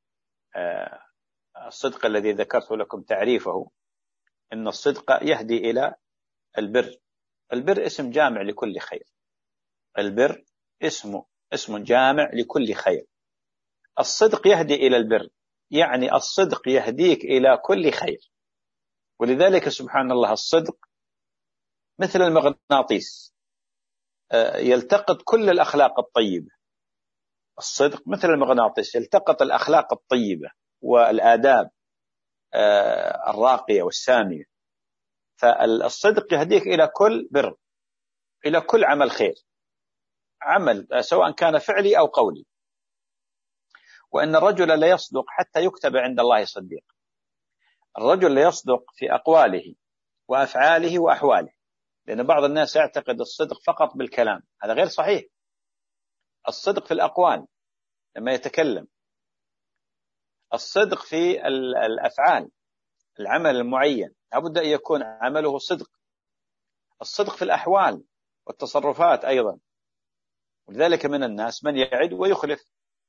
الصدق الذي ذكرت لكم تعريفه، إن الصدق يهدي إلى البر. البر اسم جامع لكل خير. البر اسمه اسم جامع لكل خير. الصدق يهدي إلى البر، يعني الصدق يهديك إلى كل خير. ولذلك سبحان الله الصدق مثل المغناطيس، يلتقط كل الأخلاق الطيبة. الصدق مثل المغناطيس يلتقط الأخلاق الطيبة والآداب الراقية والسامية. فالصدق يهديك إلى كل بر، إلى كل عمل خير، عمل سواء كان فعلي أو قولي. وأن الرجل لا يصدق حتى يكتب عند الله صديق. الرجل لا يصدق في أقواله وأفعاله وأحواله، لأن بعض الناس يعتقد الصدق فقط بالكلام، هذا غير صحيح. الصدق في الأقوال لما يتكلم، الصدق في الأفعال، العمل المعين لابد أن يكون عمله صدق، الصدق في الأحوال والتصرفات أيضا. ولذلك من الناس من يعد ويخلف،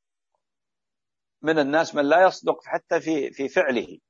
من الناس من لا يصدق حتى في في فعله.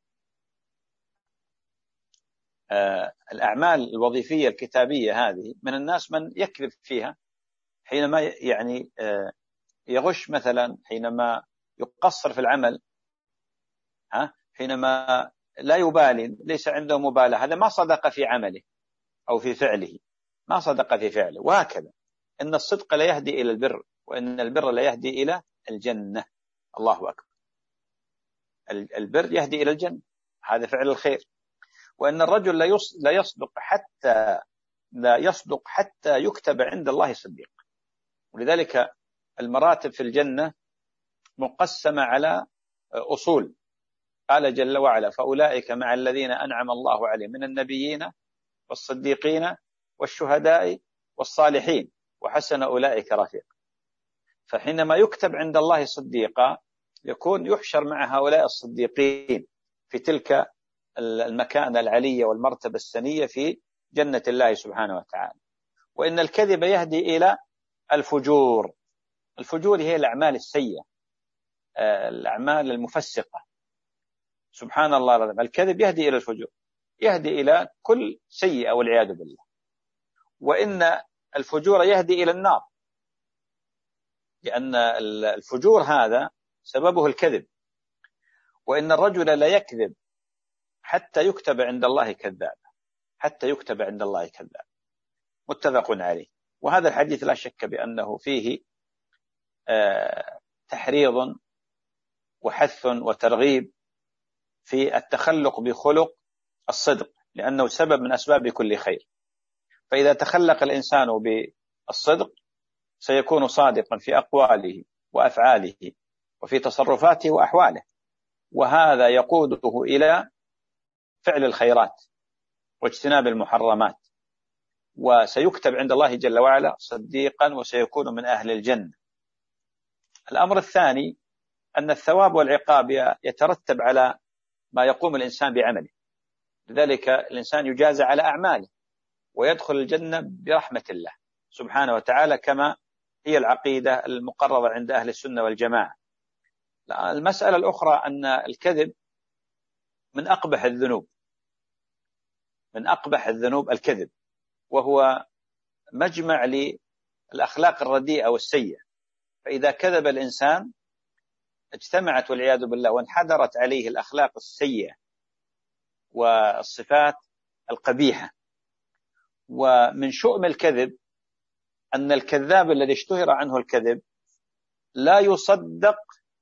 آه الأعمال الوظيفية الكتابية هذه من الناس من يكذب فيها حينما يعني آه يغش مثلا، حينما يقصر في العمل، ها حينما لا يبالي، ليس عنده مبالاة، هذا ما صدق في عمله أو في فعله، ما صدق في فعله. وهكذا إن الصدق لا يهدي إلى البر، وإن البر لا يهدي إلى الجنة. الله أكبر. البر يهدي إلى الجنة، هذا فعل الخير. وإن الرجل لا يصدق حتى لا يصدق حتى يكتب عند الله صديق. ولذلك المراتب في الجنة مقسمة على أصول. قال جل وعلا: فأولئك مع الذين أنعم الله عليهم من النبيين والصديقين والشهداء والصالحين وحسن أولئك رفيقا. فحينما يكتب عند الله صديقا يكون يحشر مع هؤلاء الصديقين في تلك المكانة العلية والمرتبة السنية في جنة الله سبحانه وتعالى. وإن الكذب يهدي إلى الفجور. الفجور هي الأعمال السيئة، الأعمال المفسقة. سبحان الله العظيم. الكذب يهدي إلى الفجور، يهدي إلى كل سيئة والعياذ بالله. وإن الفجور يهدي إلى النار، لأن الفجور هذا سببه الكذب. وإن الرجل لا يكذب حتى يكتب عند الله كذابا، حتى يكتب عند الله كذابا. متفق عليه. وهذا الحديث لا شك بأنه فيه تحريض وحث وترغيب في التخلق بخلق الصدق، لأنه سبب من أسباب كل خير. فإذا تخلق الإنسان بالصدق سيكون صادقا في أقواله وأفعاله وفي تصرفاته وأحواله، وهذا يقوده إلى فعل الخيرات واجتناب المحرمات، وسيكتب عند الله جل وعلا صديقا وسيكون من أهل الجنة. الأمر الثاني أن الثواب والعقاب يترتب على ما يقوم الإنسان بعمله. لذلك الإنسان يجازى على أعماله ويدخل الجنة برحمة الله سبحانه وتعالى، كما هي العقيدة المقررة عند أهل السنة والجماعة. المسألة الأخرى أن الكذب من أقبح الذنوب، من أقبح الذنوب الكذب، وهو مجمع للأخلاق الرديئة والسيئة. فإذا كذب الإنسان اجتمعت والعياذ بالله وانحدرت عليه الأخلاق السيئة والصفات القبيحة. ومن شؤم الكذب أن الكذاب الذي اشتهر عنه الكذب لا يصدق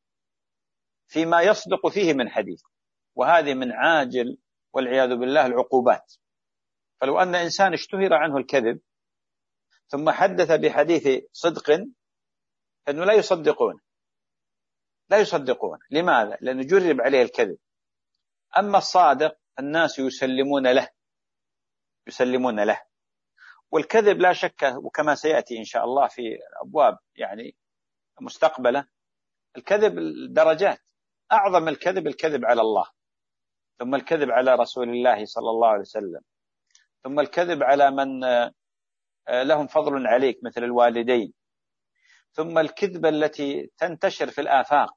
فيما يصدق فيه من حديث، وهذه من عاجل والعياذ بالله العقوبات. فلو أن إنسان اشتهر عنه الكذب ثم حدث بحديث صدق فإنه لا يصدقون، لا يصدقون. لماذا؟ لأنه جرب عليه الكذب. أما الصادق الناس يسلمون له، يسلمون له. والكذب لا شك، وكما سيأتي إن شاء الله في أبواب يعني مستقبلة، الكذب درجات. أعظم الكذب الكذب على الله، ثم الكذب على رسول الله صلى الله عليه وسلم، ثم الكذب على من لهم فضل عليك مثل الوالدين، ثم الكذبة التي تنتشر في الآفاق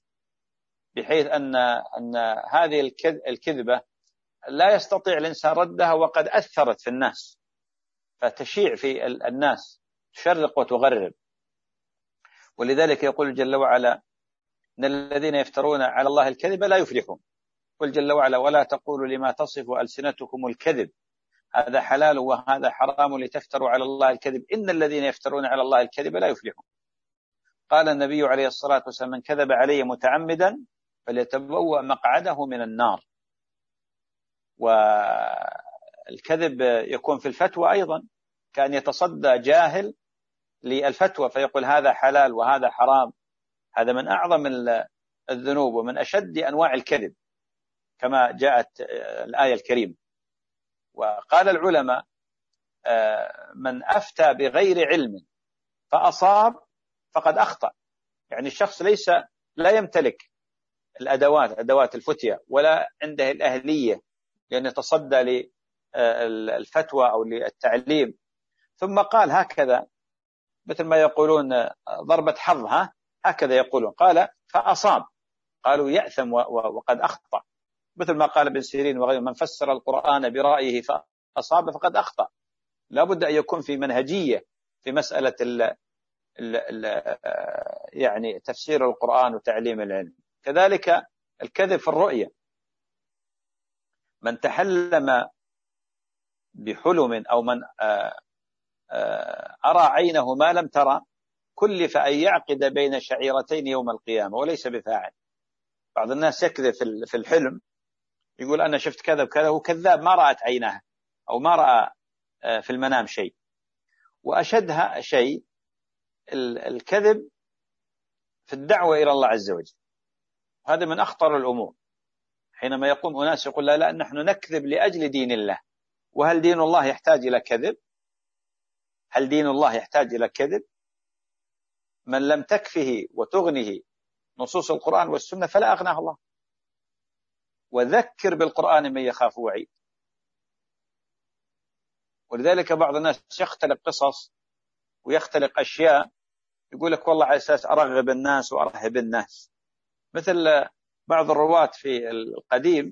بحيث أن أن هذه الكذبة لا يستطيع الإنسان ردها وقد أثرت في الناس، فتشيع في الناس، تشرق وتغرب. ولذلك يقول جل وعلا: إن الذين يفترون على الله الكذب لا يفلحون. قل جل وعلا: ولا تقولوا لما تصف ألسنتكم الكذب هذا حلال وهذا حرام لتفتروا على الله الكذب إن الذين يفترون على الله الكذب لا يفلحون. قال النبي عليه الصلاة والسلام: من كذب علي متعمدا فليتبوأ مقعده من النار. والكذب يكون في الفتوى أيضا، كان يتصدى جاهل للفتوى فيقول هذا حلال وهذا حرام. هذا من أعظم الذنوب ومن أشد أنواع الكذب كما جاءت الآية الكريمة. وقال العلماء: من أفتى بغير علم فأصاب فقد أخطأ. يعني الشخص ليس لا يمتلك الأدوات أدوات الفتية ولا عنده الأهلية لأن يتصدى للفتوى أو للتعليم، ثم قال هكذا مثل ما يقولون ضربة حظ، ها هكذا يقولون، قال فأصاب، قالوا يأثم وقد أخطأ، مثل ما قال ابن سيرين وغيره: من فسر القرآن برأيه فأصاب فقد أخطأ. لا بد أن يكون في منهجية في مسألة ال ال ال يعني تفسير القرآن وتعليم العلم. كذلك الكذب في الرؤية، من تحلم بحلم أو من أرى عينه ما لم ترى كلف أن يعقد بين شعيرتين يوم القيامة وليس بفاعل. بعض الناس يكذب في الحلم، يقول أنا شفت كذا وكذا، هو كذاب، ما رأت عينها أو ما رأى في المنام شيء. وأشدها شيء الكذب في الدعوة إلى الله عز وجل، هذا من أخطر الأمور. حينما يقوم أناس يقول لا لا نحن نكذب لأجل دين الله، وهل دين الله يحتاج إلى كذب؟ هل دين الله يحتاج إلى كذب؟ من لم تكفه وتغنه نصوص القرآن والسنة فلا أغناه الله. وذكر بالقرآن من يخاف وعيد. ولذلك بعض الناس يختلق قصص ويختلق أشياء يقول لك والله على أساس أرغب الناس وأرهب الناس. مثل بعض الرواة في القديم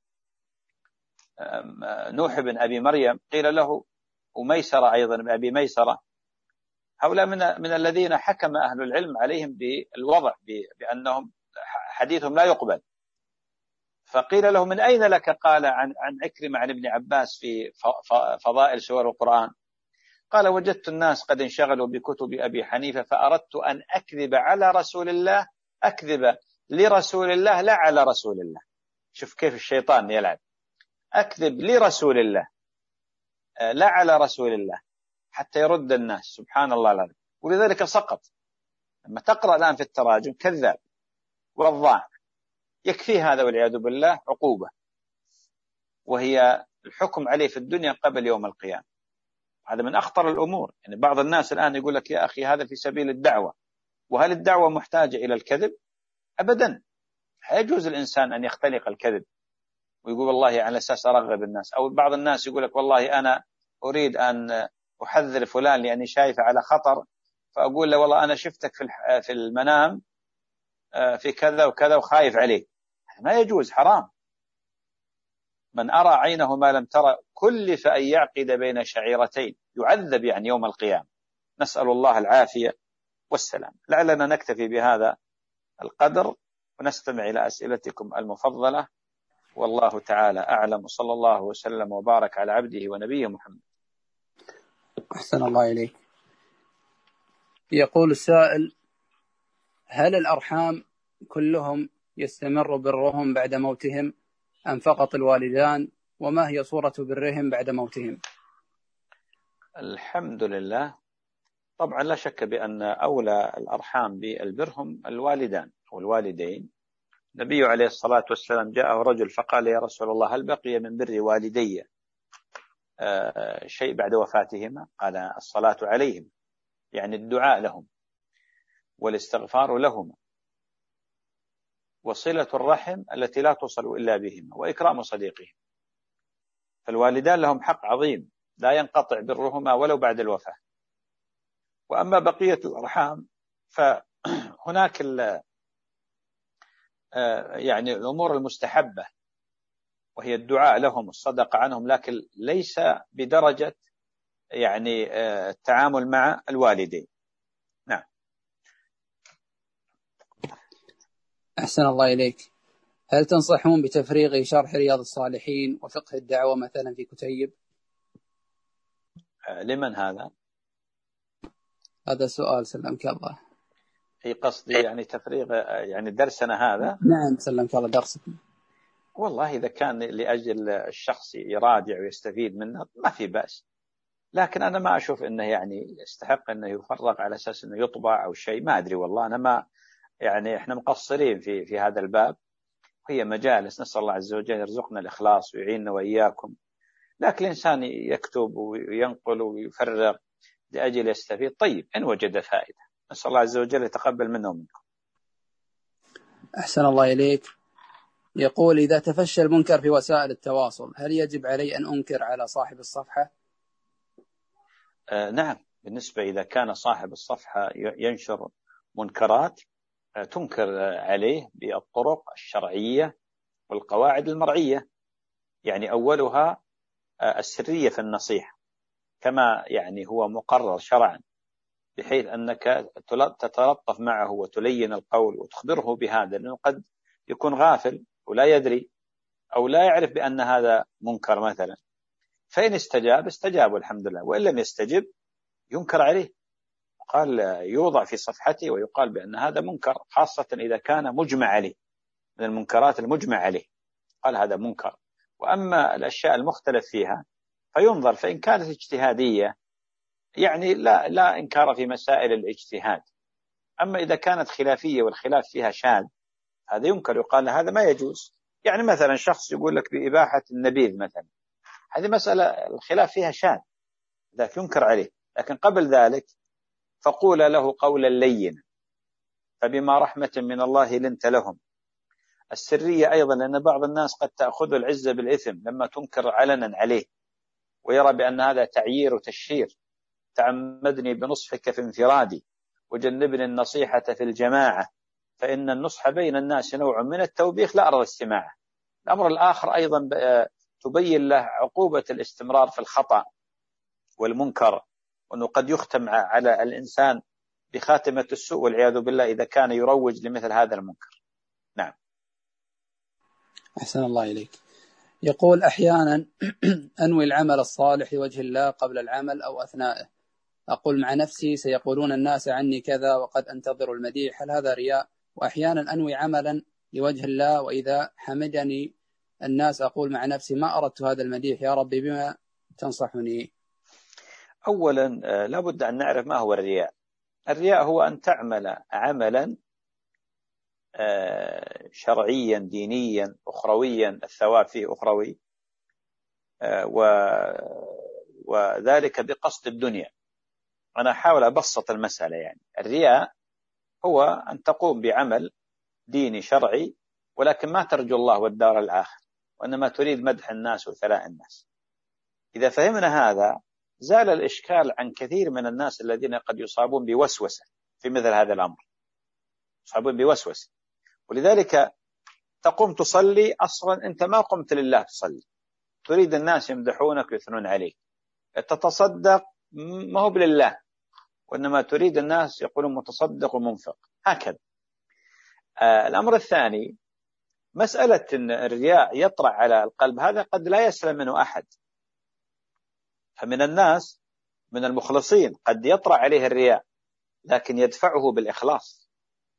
نوح بن أبي مريم قيل له، وميسرة أيضا بن أبي ميسرة، هؤلاء من من الذين حكم أهل العلم عليهم بالوضع بأنهم حديثهم لا يقبل. فقيل له من أين لك؟ قال عن عن عكرمة عن ابن عباس في فضائل سور القرآن. قال وجدت الناس قد انشغلوا بكتب أبي حنيفة فأردت أن أكذب على رسول الله، أكذب لرسول الله لا على رسول الله. شوف كيف الشيطان يلعب، أكذب لرسول الله لا على رسول الله حتى يرد الناس. سبحان الله العظيم. ولذلك سقط. لما تقرأ الآن في التراجم كذاب وضاع، يكفي هذا والعياذ بالله عقوبة، وهي الحكم عليه في الدنيا قبل يوم القيامة. هذا من أخطر الأمور. يعني بعض الناس الآن يقول لك يا أخي هذا في سبيل الدعوة، وهل الدعوة محتاجة إلى الكذب؟ أبدا. يجوز الإنسان أن يختلق الكذب ويقول والله على أساس أرغب الناس. أو بعض الناس يقول لك والله أنا أريد أن أحذر فلان لأني شايفه على خطر، فأقول له والله أنا شفتك في المنام في كذا وكذا وخايف عليه. ما يجوز، حرام. من أرى عينه ما لم ترى كلف أن يعقد بين شعيرتين، يعذب يعني يوم القيامة. نسأل الله العافية والسلام. لعلنا نكتفي بهذا القدر ونستمع إلى أسئلتكم المفضلة، والله تعالى أعلم، وصلى الله وسلم وبارك على عبده ونبيه محمد. أحسن الله إليك. يقول السائل: هل الأرحام كلهم يستمر برهم بعد موتهم أم فقط الوالدان؟ وما هي صورة برهم بعد موتهم؟ الحمد لله. طبعا لا شك بأن أولى الأرحام بالبرهم الوالدان أو الوالدين. النبي عليه الصلاة والسلام جاءه رجل فقال يا رسول الله هل بقي من بر والدي آه شيء بعد وفاتهما؟ قال الصلاة عليهم، يعني الدعاء لهم والاستغفار لهما وصلة الرحم التي لا تصل إلا بهما وإكرام صديقهم. فالوالدان لهم حق عظيم لا ينقطع برهما ولو بعد الوفاة. وأما بقية الأرحام فهناك يعني الأمور المستحبة وهي الدعاء لهم والصدقة عنهم، لكن ليس بدرجة يعني التعامل مع الوالدين. نعم. أحسن الله إليك. هل تنصحون بتفريغ شرح رياض الصالحين وفقه الدعوة مثلا في كتيب؟ لمن هذا؟ هذا سؤال سلمك الله. في قصدي يعني تفريغ يعني درسنا هذا؟ نعم سلمك الله درسكم. والله إذا كان لأجل الشخص يراجع ويستفيد منه ما في بأس، لكن أنا ما أشوف أنه يعني يستحق أنه يفرغ على أساس أنه يطبع أو شيء. ما أدري والله، أنا ما يعني إحنا مقصرين في في هذا الباب، وهي مجالس نسأل الله عز وجل يرزقنا الإخلاص ويعيننا وإياكم. لكن الإنسان يكتب وينقل ويفرغ لأجل يستفيد، طيب إن وجد فائدة، نسأل الله عز وجل يتقبل منا ومنكم. أحسن الله إليك. يقول: إذا تفشى المنكر في وسائل التواصل هل يجب علي أن أنكر على صاحب الصفحة؟ آه نعم، بالنسبة إذا كان صاحب الصفحة ينشر منكرات آه تنكر عليه بالطرق الشرعية والقواعد المرعية. يعني أولها آه السرية في النصيحة، كما يعني هو مقرر شرعا، بحيث أنك تتلطف معه وتلين القول وتخبره بهذا، لأنه قد يكون غافل ولا يدري أو لا يعرف بأن هذا منكر مثلا. فإن استجاب استجاب والحمد لله، وإن لم يستجب ينكر عليه، قال يوضع في صفحته ويقال بأن هذا منكر، خاصة إذا كان مجمع عليه، من المنكرات المجمع عليه قال هذا منكر. وأما الأشياء المختلف فيها فينظر، فإن كانت اجتهادية يعني لا لا إنكار في مسائل الاجتهاد. أما إذا كانت خلافية والخلاف فيها شاذ هذا ينكر، يقال هذا ما يجوز. يعني مثلا شخص يقول لك بإباحة النبيذ مثلا، هذه مسألة الخلاف فيها شاذ، ذاك ينكر عليه. لكن قبل ذلك فقول له قولا لينا، فبما رحمة من الله لنت لهم. السرية أيضا، لأن بعض الناس قد تأخذ العزة بالإثم لما تنكر علنا عليه، ويرى بأن هذا تعيير وتشهير. تعمدني بنصحك في انفرادي وجنبني النصيحة في الجماعة، فإن النصح بين الناس نوع من التوبيخ لا أرى استماعه. الأمر الآخر أيضا تبين له عقوبة الاستمرار في الخطأ والمنكر، وأنه قد يختم على الإنسان بخاتمة السوء والعياذ بالله إذا كان يروج لمثل هذا المنكر. نعم. أحسن الله إليك. يقول: أحيانا أنوي العمل الصالح لوجه الله قبل العمل أو أثناءه، أقول مع نفسي سيقولون الناس عني كذا وقد أنتظر المديح، هل هذا رياء؟ وأحيانا أنوي عملا لوجه الله وإذا حمدني الناس أقول مع نفسي ما أردت هذا المديح، يا ربي بما تنصحني؟ أولا لابد أن نعرف ما هو الرياء. الرياء هو أن تعمل عملا شرعيا دينيا أخرويا الثواب فيه أخروي، وذلك بقصد الدنيا. أنا أحاول أبسط المسألة. يعني الرياء هو أن تقوم بعمل ديني شرعي ولكن ما ترجو الله والدار الآخر، وإنما تريد مدح الناس وثناء الناس. إذا فهمنا هذا زال الإشكال عن كثير من الناس الذين قد يصابون بوسوسة في مثل هذا الأمر، يصابون بوسوسة. ولذلك تقوم تصلي، أصلا أنت ما قمت لله تصلي، تريد الناس يمدحونك ويثنون عليك. تتصدق ما هو لله، وإنما تريد الناس يقولون متصدق ومنفق، هكذا. آه الأمر الثاني مسألة أن الرياء يطرأ على القلب، هذا قد لا يسلم منه أحد. فمن الناس من المخلصين قد يطرأ عليه الرياء لكن يدفعه بالإخلاص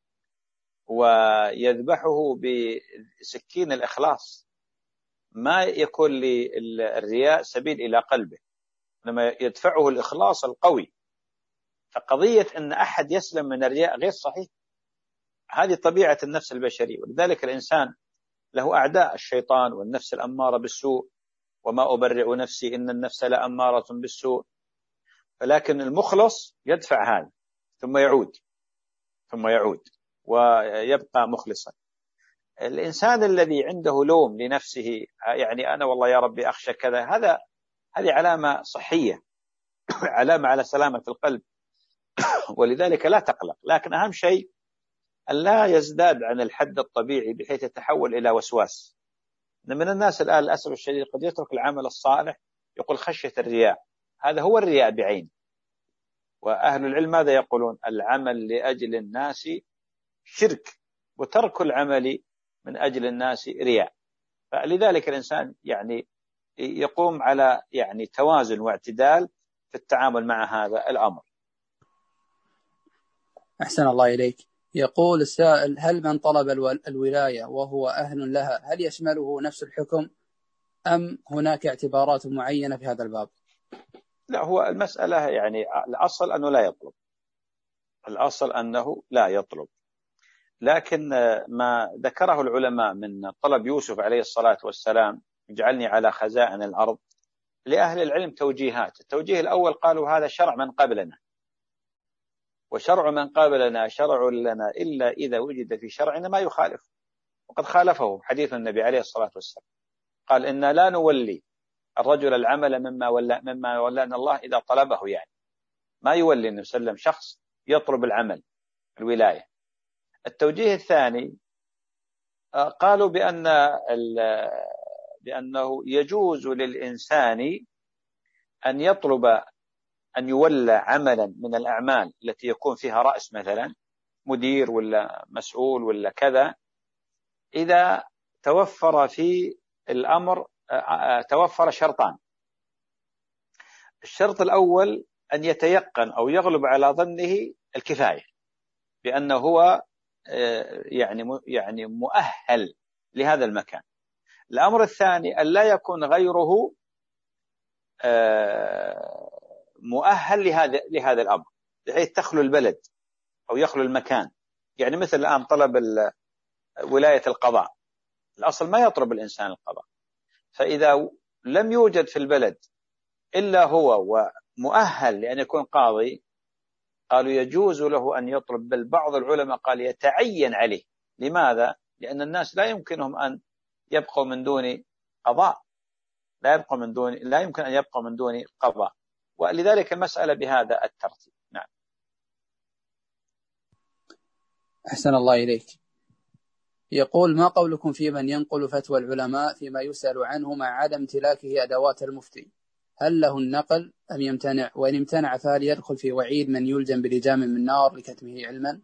ويذبحه بسكين الإخلاص، ما يكون للرياء سبيل إلى قلبه، لما يدفعه الإخلاص القوي. فقضية أن أحد يسلم من الرياء غير صحيح، هذه طبيعة النفس البشرية. ولذلك الإنسان له أعداء، الشيطان والنفس الأمارة بالسوء، وما أبرئ نفسي إن النفس لأمارة بالسوء. ولكن المخلص يدفع هذا ثم يعود ثم يعود ويبقى مخلصا. الإنسان الذي عنده لوم لنفسه، يعني أنا والله يا ربي أخشى كذا، هذا هذه علامة صحية، علامة على سلامة القلب، ولذلك لا تقلق. لكن أهم شيء أن لا يزداد عن الحد الطبيعي بحيث يتحول إلى وسواس. من الناس الآن للأسف الشديد قد يترك العمل الصالح يقول خشية الرياء، هذا هو الرياء بعين. وأهل العلم ماذا يقولون؟ العمل لأجل الناس شرك، وترك العمل من أجل الناس رياء. فلذلك الإنسان يعني يقوم على يعني توازن واعتدال في التعامل مع هذا الأمر. أحسن الله إليك. يقول السائل: هل من طلب الولاية وهو أهل لها هل يشمله نفس الحكم أم هناك اعتبارات معينة في هذا الباب؟ لا، هو المسألة يعني الأصل أنه لا يطلب، الأصل أنه لا يطلب. لكن ما ذكره العلماء من طلب يوسف عليه الصلاة والسلام اجعلني على خزائن الأرض، لأهل العلم توجيهات. التوجيه الأول قالوا هذا شرع من قبلنا، وشرع من قبلنا شرع لنا إلا إذا وجد في شرعنا ما يخالف، وقد خالفه حديث النبي عليه الصلاة والسلام، قال إنا لا نولي الرجل العمل مما ولا مما ولانا الله إذا طلبه، يعني ما يولي النبي صلى الله عليه وسلم شخص يطلب العمل الولاية. التوجيه الثاني قالوا بأن بأنه يجوز للإنسان أن يطلب أن يولى عملا من الأعمال التي يكون فيها رأس، مثلا مدير ولا مسؤول ولا كذا، إذا توفر في الأمر توفر شرطان. الشرط الأول أن يتيقن أو يغلب على ظنه الكفاية بأنه هو يعني يعني مؤهل لهذا المكان. الأمر الثاني أن لا يكون غيره مؤهل لهذا لهذا الأمر، بحيث تخلو البلد أو يخلو المكان. يعني مثل الآن طلب ولاية القضاء، الأصل ما يطلب الإنسان القضاء، فإذا لم يوجد في البلد إلا هو ومؤهل لأن يكون قاضي، قالوا يجوز له أن يطلب، بل بعض العلماء قال يتعين عليه. لماذا؟ لأن الناس لا يمكنهم أن يبقوا من دون قضاء، لا يبقى من دون لا يمكن أن يبقى من دون قضاء، ولذلك المسألة بهذا الترتيب. نعم. أحسن الله إليك. يقول: ما قولكم في من ينقل فتوى العلماء فيما يسأل عنه مع عدم امتلاكه أدوات المفتي؟ هل له النقل أم يمتنع؟ وإن امتنع فهل يدخل في وعيد من يلجم بلجام من نار لكتمه علما؟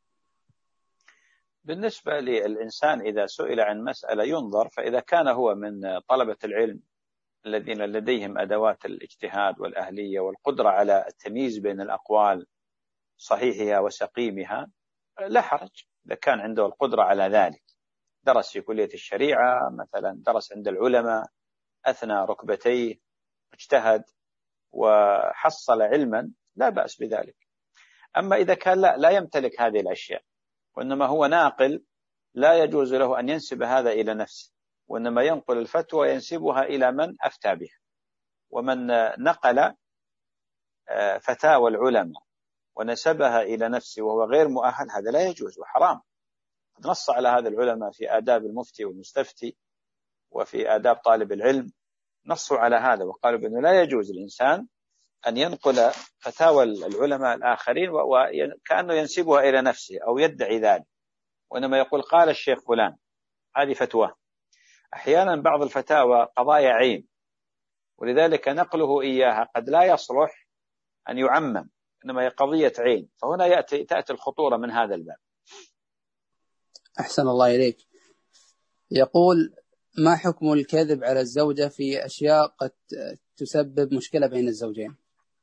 بالنسبة للإنسان إذا سئل عن مسألة ينظر، فإذا كان هو من طلبة العلم الذين لديهم أدوات الاجتهاد والأهلية والقدرة على التمييز بين الأقوال صحيحها وسقيمها لا حرج. إذا كان عنده القدرة على ذلك، درس في كلية الشريعة مثلا، درس عند العلماء، أثنى ركبتيه، اجتهد وحصل علما، لا بأس بذلك. أما إذا كان لا, لا يمتلك هذه الأشياء وإنما هو ناقل، لا يجوز له أن ينسب هذا إلى نفسه، وإنما ينقل الفتوى ينسبها إلى من أفتى بها. ومن نقل فتاوى العلماء ونسبها إلى نفسه وهو غير مؤهل، هذا لا يجوز وحرام. قد نص على هذا العلماء في آداب المفتي والمستفتي وفي آداب طالب العلم، نصوا على هذا وقالوا بأنه لا يجوز الإنسان أن ينقل فتاوى العلماء الآخرين وكأنه ينسبها إلى نفسه أو يدعي ذلك، وإنما يقول قال الشيخ فلان، هذه فتوى. أحيانا بعض الفتاوى قضايا عين، ولذلك نقله إياها قد لا يصلح أن يعمم، إنما هي قضية عين، فهنا يأتي تأتي الخطورة من هذا الباب. أحسن الله إليك. يقول: ما حكم الكذب على الزوجة في أشياء قد تسبب مشكلة بين الزوجين؟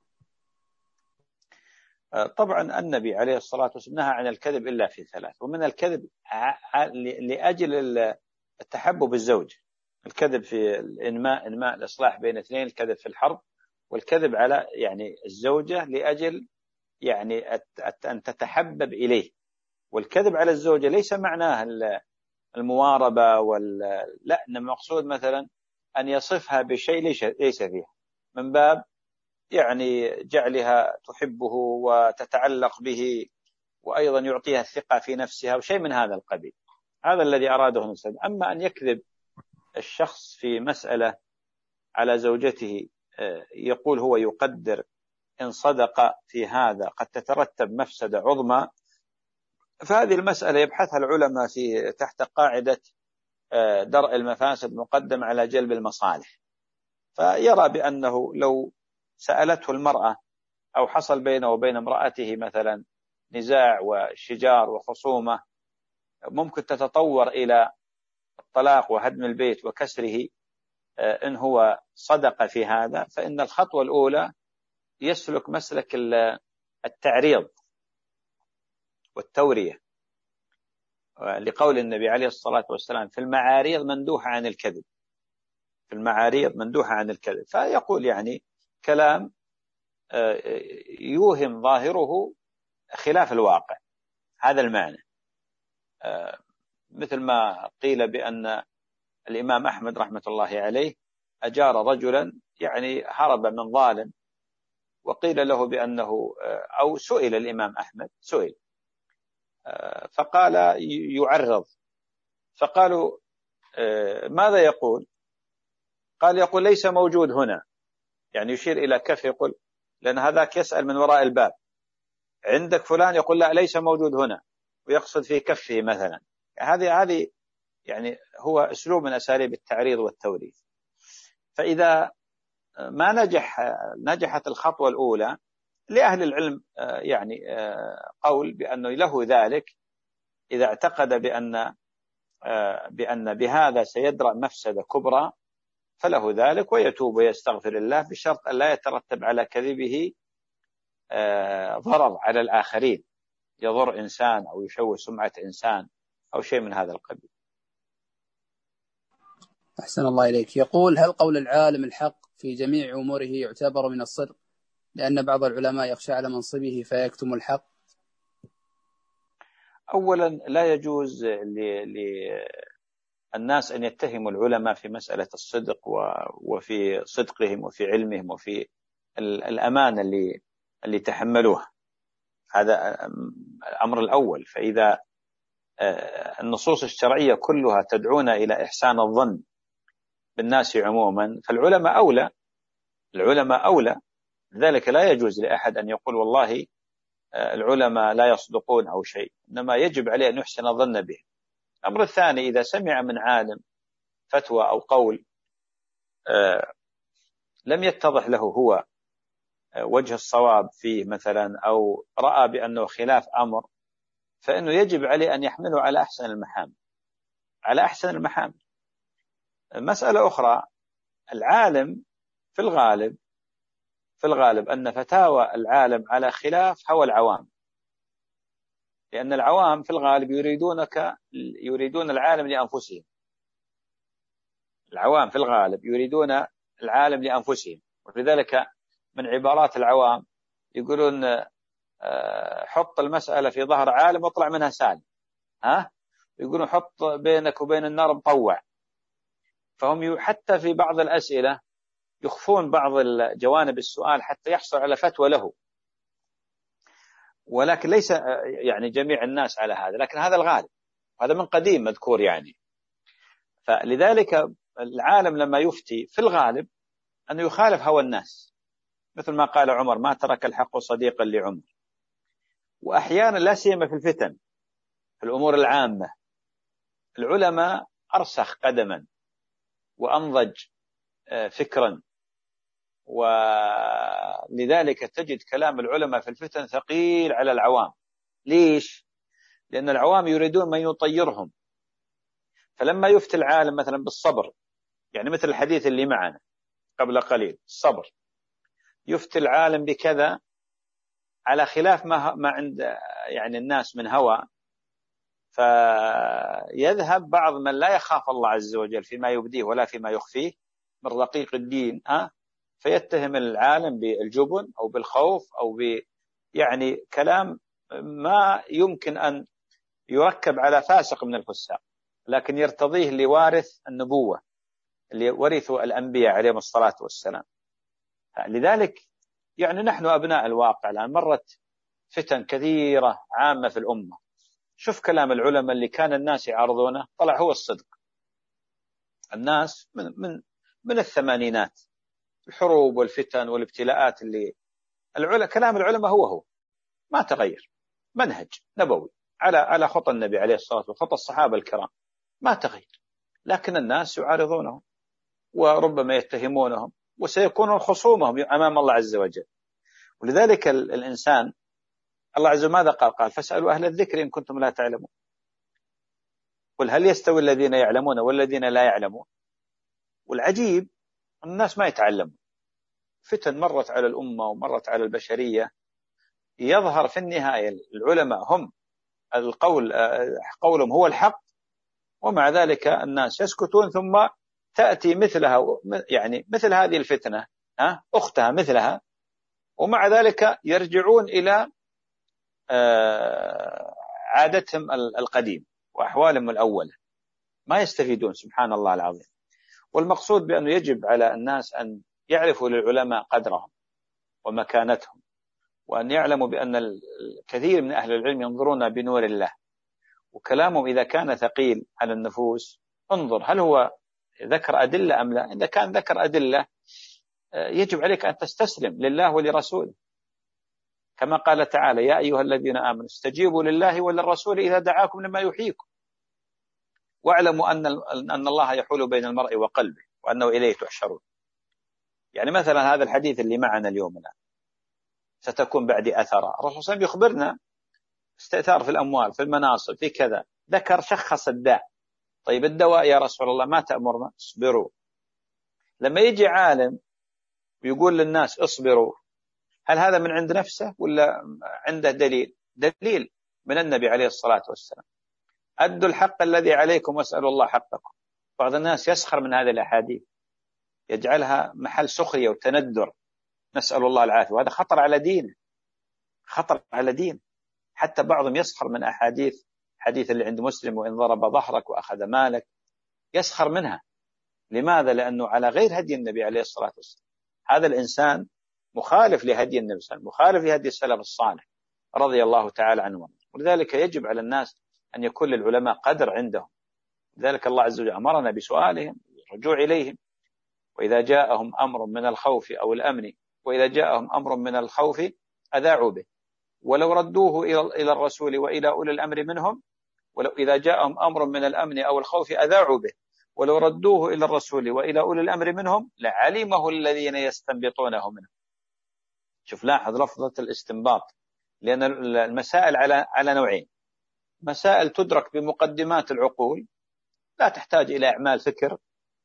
طبعا النبي عليه الصلاة والسلام نهى عن الكذب إلا في ثلاث، ومن الكذب لأجل التحبب الزوج، الكذب في الإنماء إنماء الإصلاح بين اثنين، الكذب في الحرب، والكذب على يعني الزوجة لأجل يعني أن تتحبب إليه. والكذب على الزوجة ليس معناه المواربة وال لا، المقصود مثلا أن يصفها بشيء ليس فيها، من باب يعني جعلها تحبه وتتعلق به، وأيضا يعطيها الثقة في نفسها وشيء من هذا القبيل. هذا الذي أراده الإنسان. أما أن يكذب الشخص في مسألة على زوجته، يقول هو يقدر إن صدق في هذا قد تترتب مفسدة عظمى، فهذه المسألة يبحثها العلماء في تحت قاعدة درء المفاسد مقدم على جلب المصالح. فيرى بأنه لو سألته المرأة أو حصل بينه وبين امرأته مثلا نزاع وشجار وخصومة ممكن تتطور إلى الطلاق وهدم البيت وكسره، إن هو صدق في هذا، فإن الخطوة الأولى يسلك مسلك التعريض والتورية، لقول النبي عليه الصلاة والسلام في المعاريض مندوحة عن الكذب، في المعاريض مندوحة عن الكذب. فيقول يعني كلام يوهم ظاهره خلاف الواقع، هذا المعنى. مثل ما قيل بأن الإمام أحمد رحمة الله عليه أجار رجلا يعني هرب من ظالم، وقيل له بأنه أو سئل الإمام أحمد سئل فقال يعرض، فقالوا ماذا يقول؟ قال يقول ليس موجود هنا، يعني يشير إلى كف، يقول لأن هذاك يسأل من وراء الباب، عندك فلان؟ يقول لا ليس موجود هنا، ويقصد في كفه مثلا. هذه هذه يعني هو أسلوب من أساليب التعريض والتوريث. فإذا ما نجح نجحت الخطوة الأولى، لأهل العلم يعني قول بأنه له ذلك إذا اعتقد بأن بأن بهذا سيدرأ مفسدة كبرى فله ذلك، ويتوب ويستغفر الله بشرط أن لا يترتب على كذبه ضرر على الآخرين، يضر إنسان أو يشوه سمعة إنسان أو شيء من هذا القبيل. أحسن الله إليك. يقول: هل قول العالم الحق في جميع أموره يعتبر من الصدق، لأن بعض العلماء يخشى على منصبه فيكتم الحق؟ أولا لا يجوز للناس أن يتهموا العلماء في مسألة الصدق وفي صدقهم وفي علمهم وفي الأمانة اللي اللي تحملوها. هذا الأمر الأول. فإذا النصوص الشرعية كلها تدعونا إلى إحسان الظن بالناس عموما، فالعلماء أولى، العلماء أولى. لذلك لا يجوز لأحد أن يقول والله العلماء لا يصدقون أو شيء، إنما يجب عليه أن يحسن الظن به. الأمر الثاني: إذا سمع من عالم فتوى أو قول لم يتضح له هو وجه الصواب فيه مثلا، أو رأى بأنه خلاف أمر، فإنه يجب عليه أن يحمله على أحسن المحامل، على أحسن المحامل. مسألة أخرى: العالم في الغالب في الغالب أن فتاوى العالم على خلاف هوى العوام، لأن العوام في الغالب يريدونك يريدون العالم لأنفسهم. العوام في الغالب يريدون العالم لأنفسهم، ولذلك من عبارات العوام يقولون حط المسألة في ظهر عالم واطلع منها سالم، ها يقولون حط بينك وبين النار مطوع. فهم حتى في بعض الأسئلة يخفون بعض جوانب السؤال حتى يحصل على فتوى له، ولكن ليس يعني جميع الناس على هذا، لكن هذا الغالب، هذا من قديم مذكور يعني. فلذلك العالم لما يفتي في الغالب أنه يخالف هوى الناس، مثل ما قال عمر: ما ترك الحق صديقا لعمر. وأحيانا لا سيما في الفتن، في الأمور العامة، العلماء أرسخ قدما وأنضج فكرا، ولذلك تجد كلام العلماء في الفتن ثقيل على العوام. ليش؟ لأن العوام يريدون من يطيرهم. فلما يفتي العالم مثلا بالصبر، يعني مثل الحديث اللي معنا قبل قليل، الصبر، يفتي العالم بكذا على خلاف ما ما عند يعني الناس من هوى، فيذهب بعض من لا يخاف الله عز وجل فيما يبديه ولا فيما يخفيه من رقيق الدين، أه؟ فيتهم العالم بالجبن أو بالخوف أو ب يعني كلام ما يمكن أن يركب على فاسق من الفساق، لكن يرتضيه لوارث النبوة اللي ورثوا الأنبياء عليهم الصلاة والسلام. لذلك يعني نحن أبناء الواقع الآن، مرت فتن كثيرة عامة في الأمة، شوف كلام العلماء اللي كان الناس يعرضونه طلع هو الصدق. الناس من من من الثمانينات، الحروب والفتن والابتلاءات اللي العلماء كلام العلماء هو هو ما تغير، منهج نبوي على على خطى النبي عليه الصلاة والسلام وخطى الصحابة الكرام ما تغير، لكن الناس يعارضونهم وربما يتهمونهم وسيكونون خصومهم أمام الله عز وجل. ولذلك الإنسان الله عز وجل ماذا قال؟ قال: فاسألوا أهل الذكر إن كنتم لا تعلمون. قل هل يستوي الذين يعلمون والذين لا يعلمون؟ والعجيب الناس ما يتعلمون. فتن مرت على الأمة ومرت على البشرية، يظهر في النهاية العلماء هم القول قولهم هو الحق، ومع ذلك الناس يسكتون، ثم تأتي مثلها يعني مثل هذه الفتنة ها أختها مثلها، ومع ذلك يرجعون إلى عادتهم القديم وأحوالهم الأولى، ما يستفيدون. سبحان الله العظيم. والمقصود بأنه يجب على الناس أن يعرفوا للعلماء قدرهم، ومكانتهم، وأن يعلموا بأن الكثير من أهل العلم ينظرون بنور الله، وكلامهم إذا كان ثقيل على النفوس انظر هل هو ذكر أدلة أم لا. إذا كان ذكر أدلة يجب عليك أن تستسلم لله ولرسوله، كما قال تعالى: يا أيها الذين آمنوا استجيبوا لله وللرسول إذا دعاكم لما يحييكم واعلموا أن أن الله يحول بين المرء وقلبه وأنه إليه تحشرون. يعني مثلا هذا الحديث اللي معنا اليوم الآن ستكون بعد أثرة، الرسول صلى الله عليه وسلم يخبرنا استئثار في الأموال، في المناصب، في كذا، ذكر شخص الداء. طيب الدواء يا رسول الله ما تأمرنا؟ اصبروا. لما يجي عالم ويقول للناس اصبروا، هل هذا من عند نفسه ولا عنده دليل؟ دليل من النبي عليه الصلاة والسلام: أدوا الحق الذي عليكم واسألوا الله حقكم. بعض الناس يسخر من هذه الأحاديث، يجعلها محل سخرية وتندر، نسأل الله العافية، وهذا خطر على دينه، خطر على دين. حتى بعضهم يسخر من أحاديث حديث اللي عند مسلم: وإن ضرب ظهرك وأخذ مالك، يسخر منها. لماذا؟ لأنه على غير هدي النبي عليه الصلاة والسلام. هذا الإنسان مخالف لهدي النبي صلى الله عليه وسلم، مخالف لهدي السلف الصالح رضي الله تعالى عنهم. ولذلك يجب على الناس أن يكون للعلماء قدر عندهم. لذلك الله عز وجل أمرنا بسؤالهم، الرجوع إليهم. وإذا جاءهم أمر من الخوف أو الأمن وإذا جاءهم أمر من الخوف أذاعوا به ولو ردوه إلى الرسول وإلى أولي الأمر منهم، ولو إذا جاءهم أمر من الأمن أو الخوف أذاعوا به ولو ردوه إلى الرسول وإلى أولي الأمر منهم لعلمه الذين يستنبطونه منه. شوف، لاحظ لفظة الاستنباط، لأن المسائل على على نوعين: مسائل تدرك بمقدمات العقول لا تحتاج إلى أعمال فكر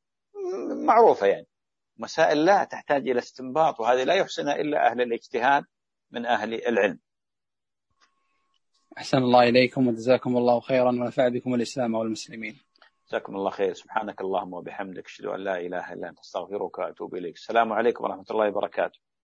معروفة يعني، مسائل لا تحتاج إلى استنباط، وهذه لا يحسنها إلا أهل الاجتهاد من أهل العلم. أحسن الله إليكم وجزاكم الله خيرا ونفع بكم الإسلام والمسلمين. جزاكم الله خير. سبحانك اللهم وبحمدك أشهد أن لا إله إلا أنت أستغفرك وأتوب إليك. السلام عليكم ورحمة الله وبركاته.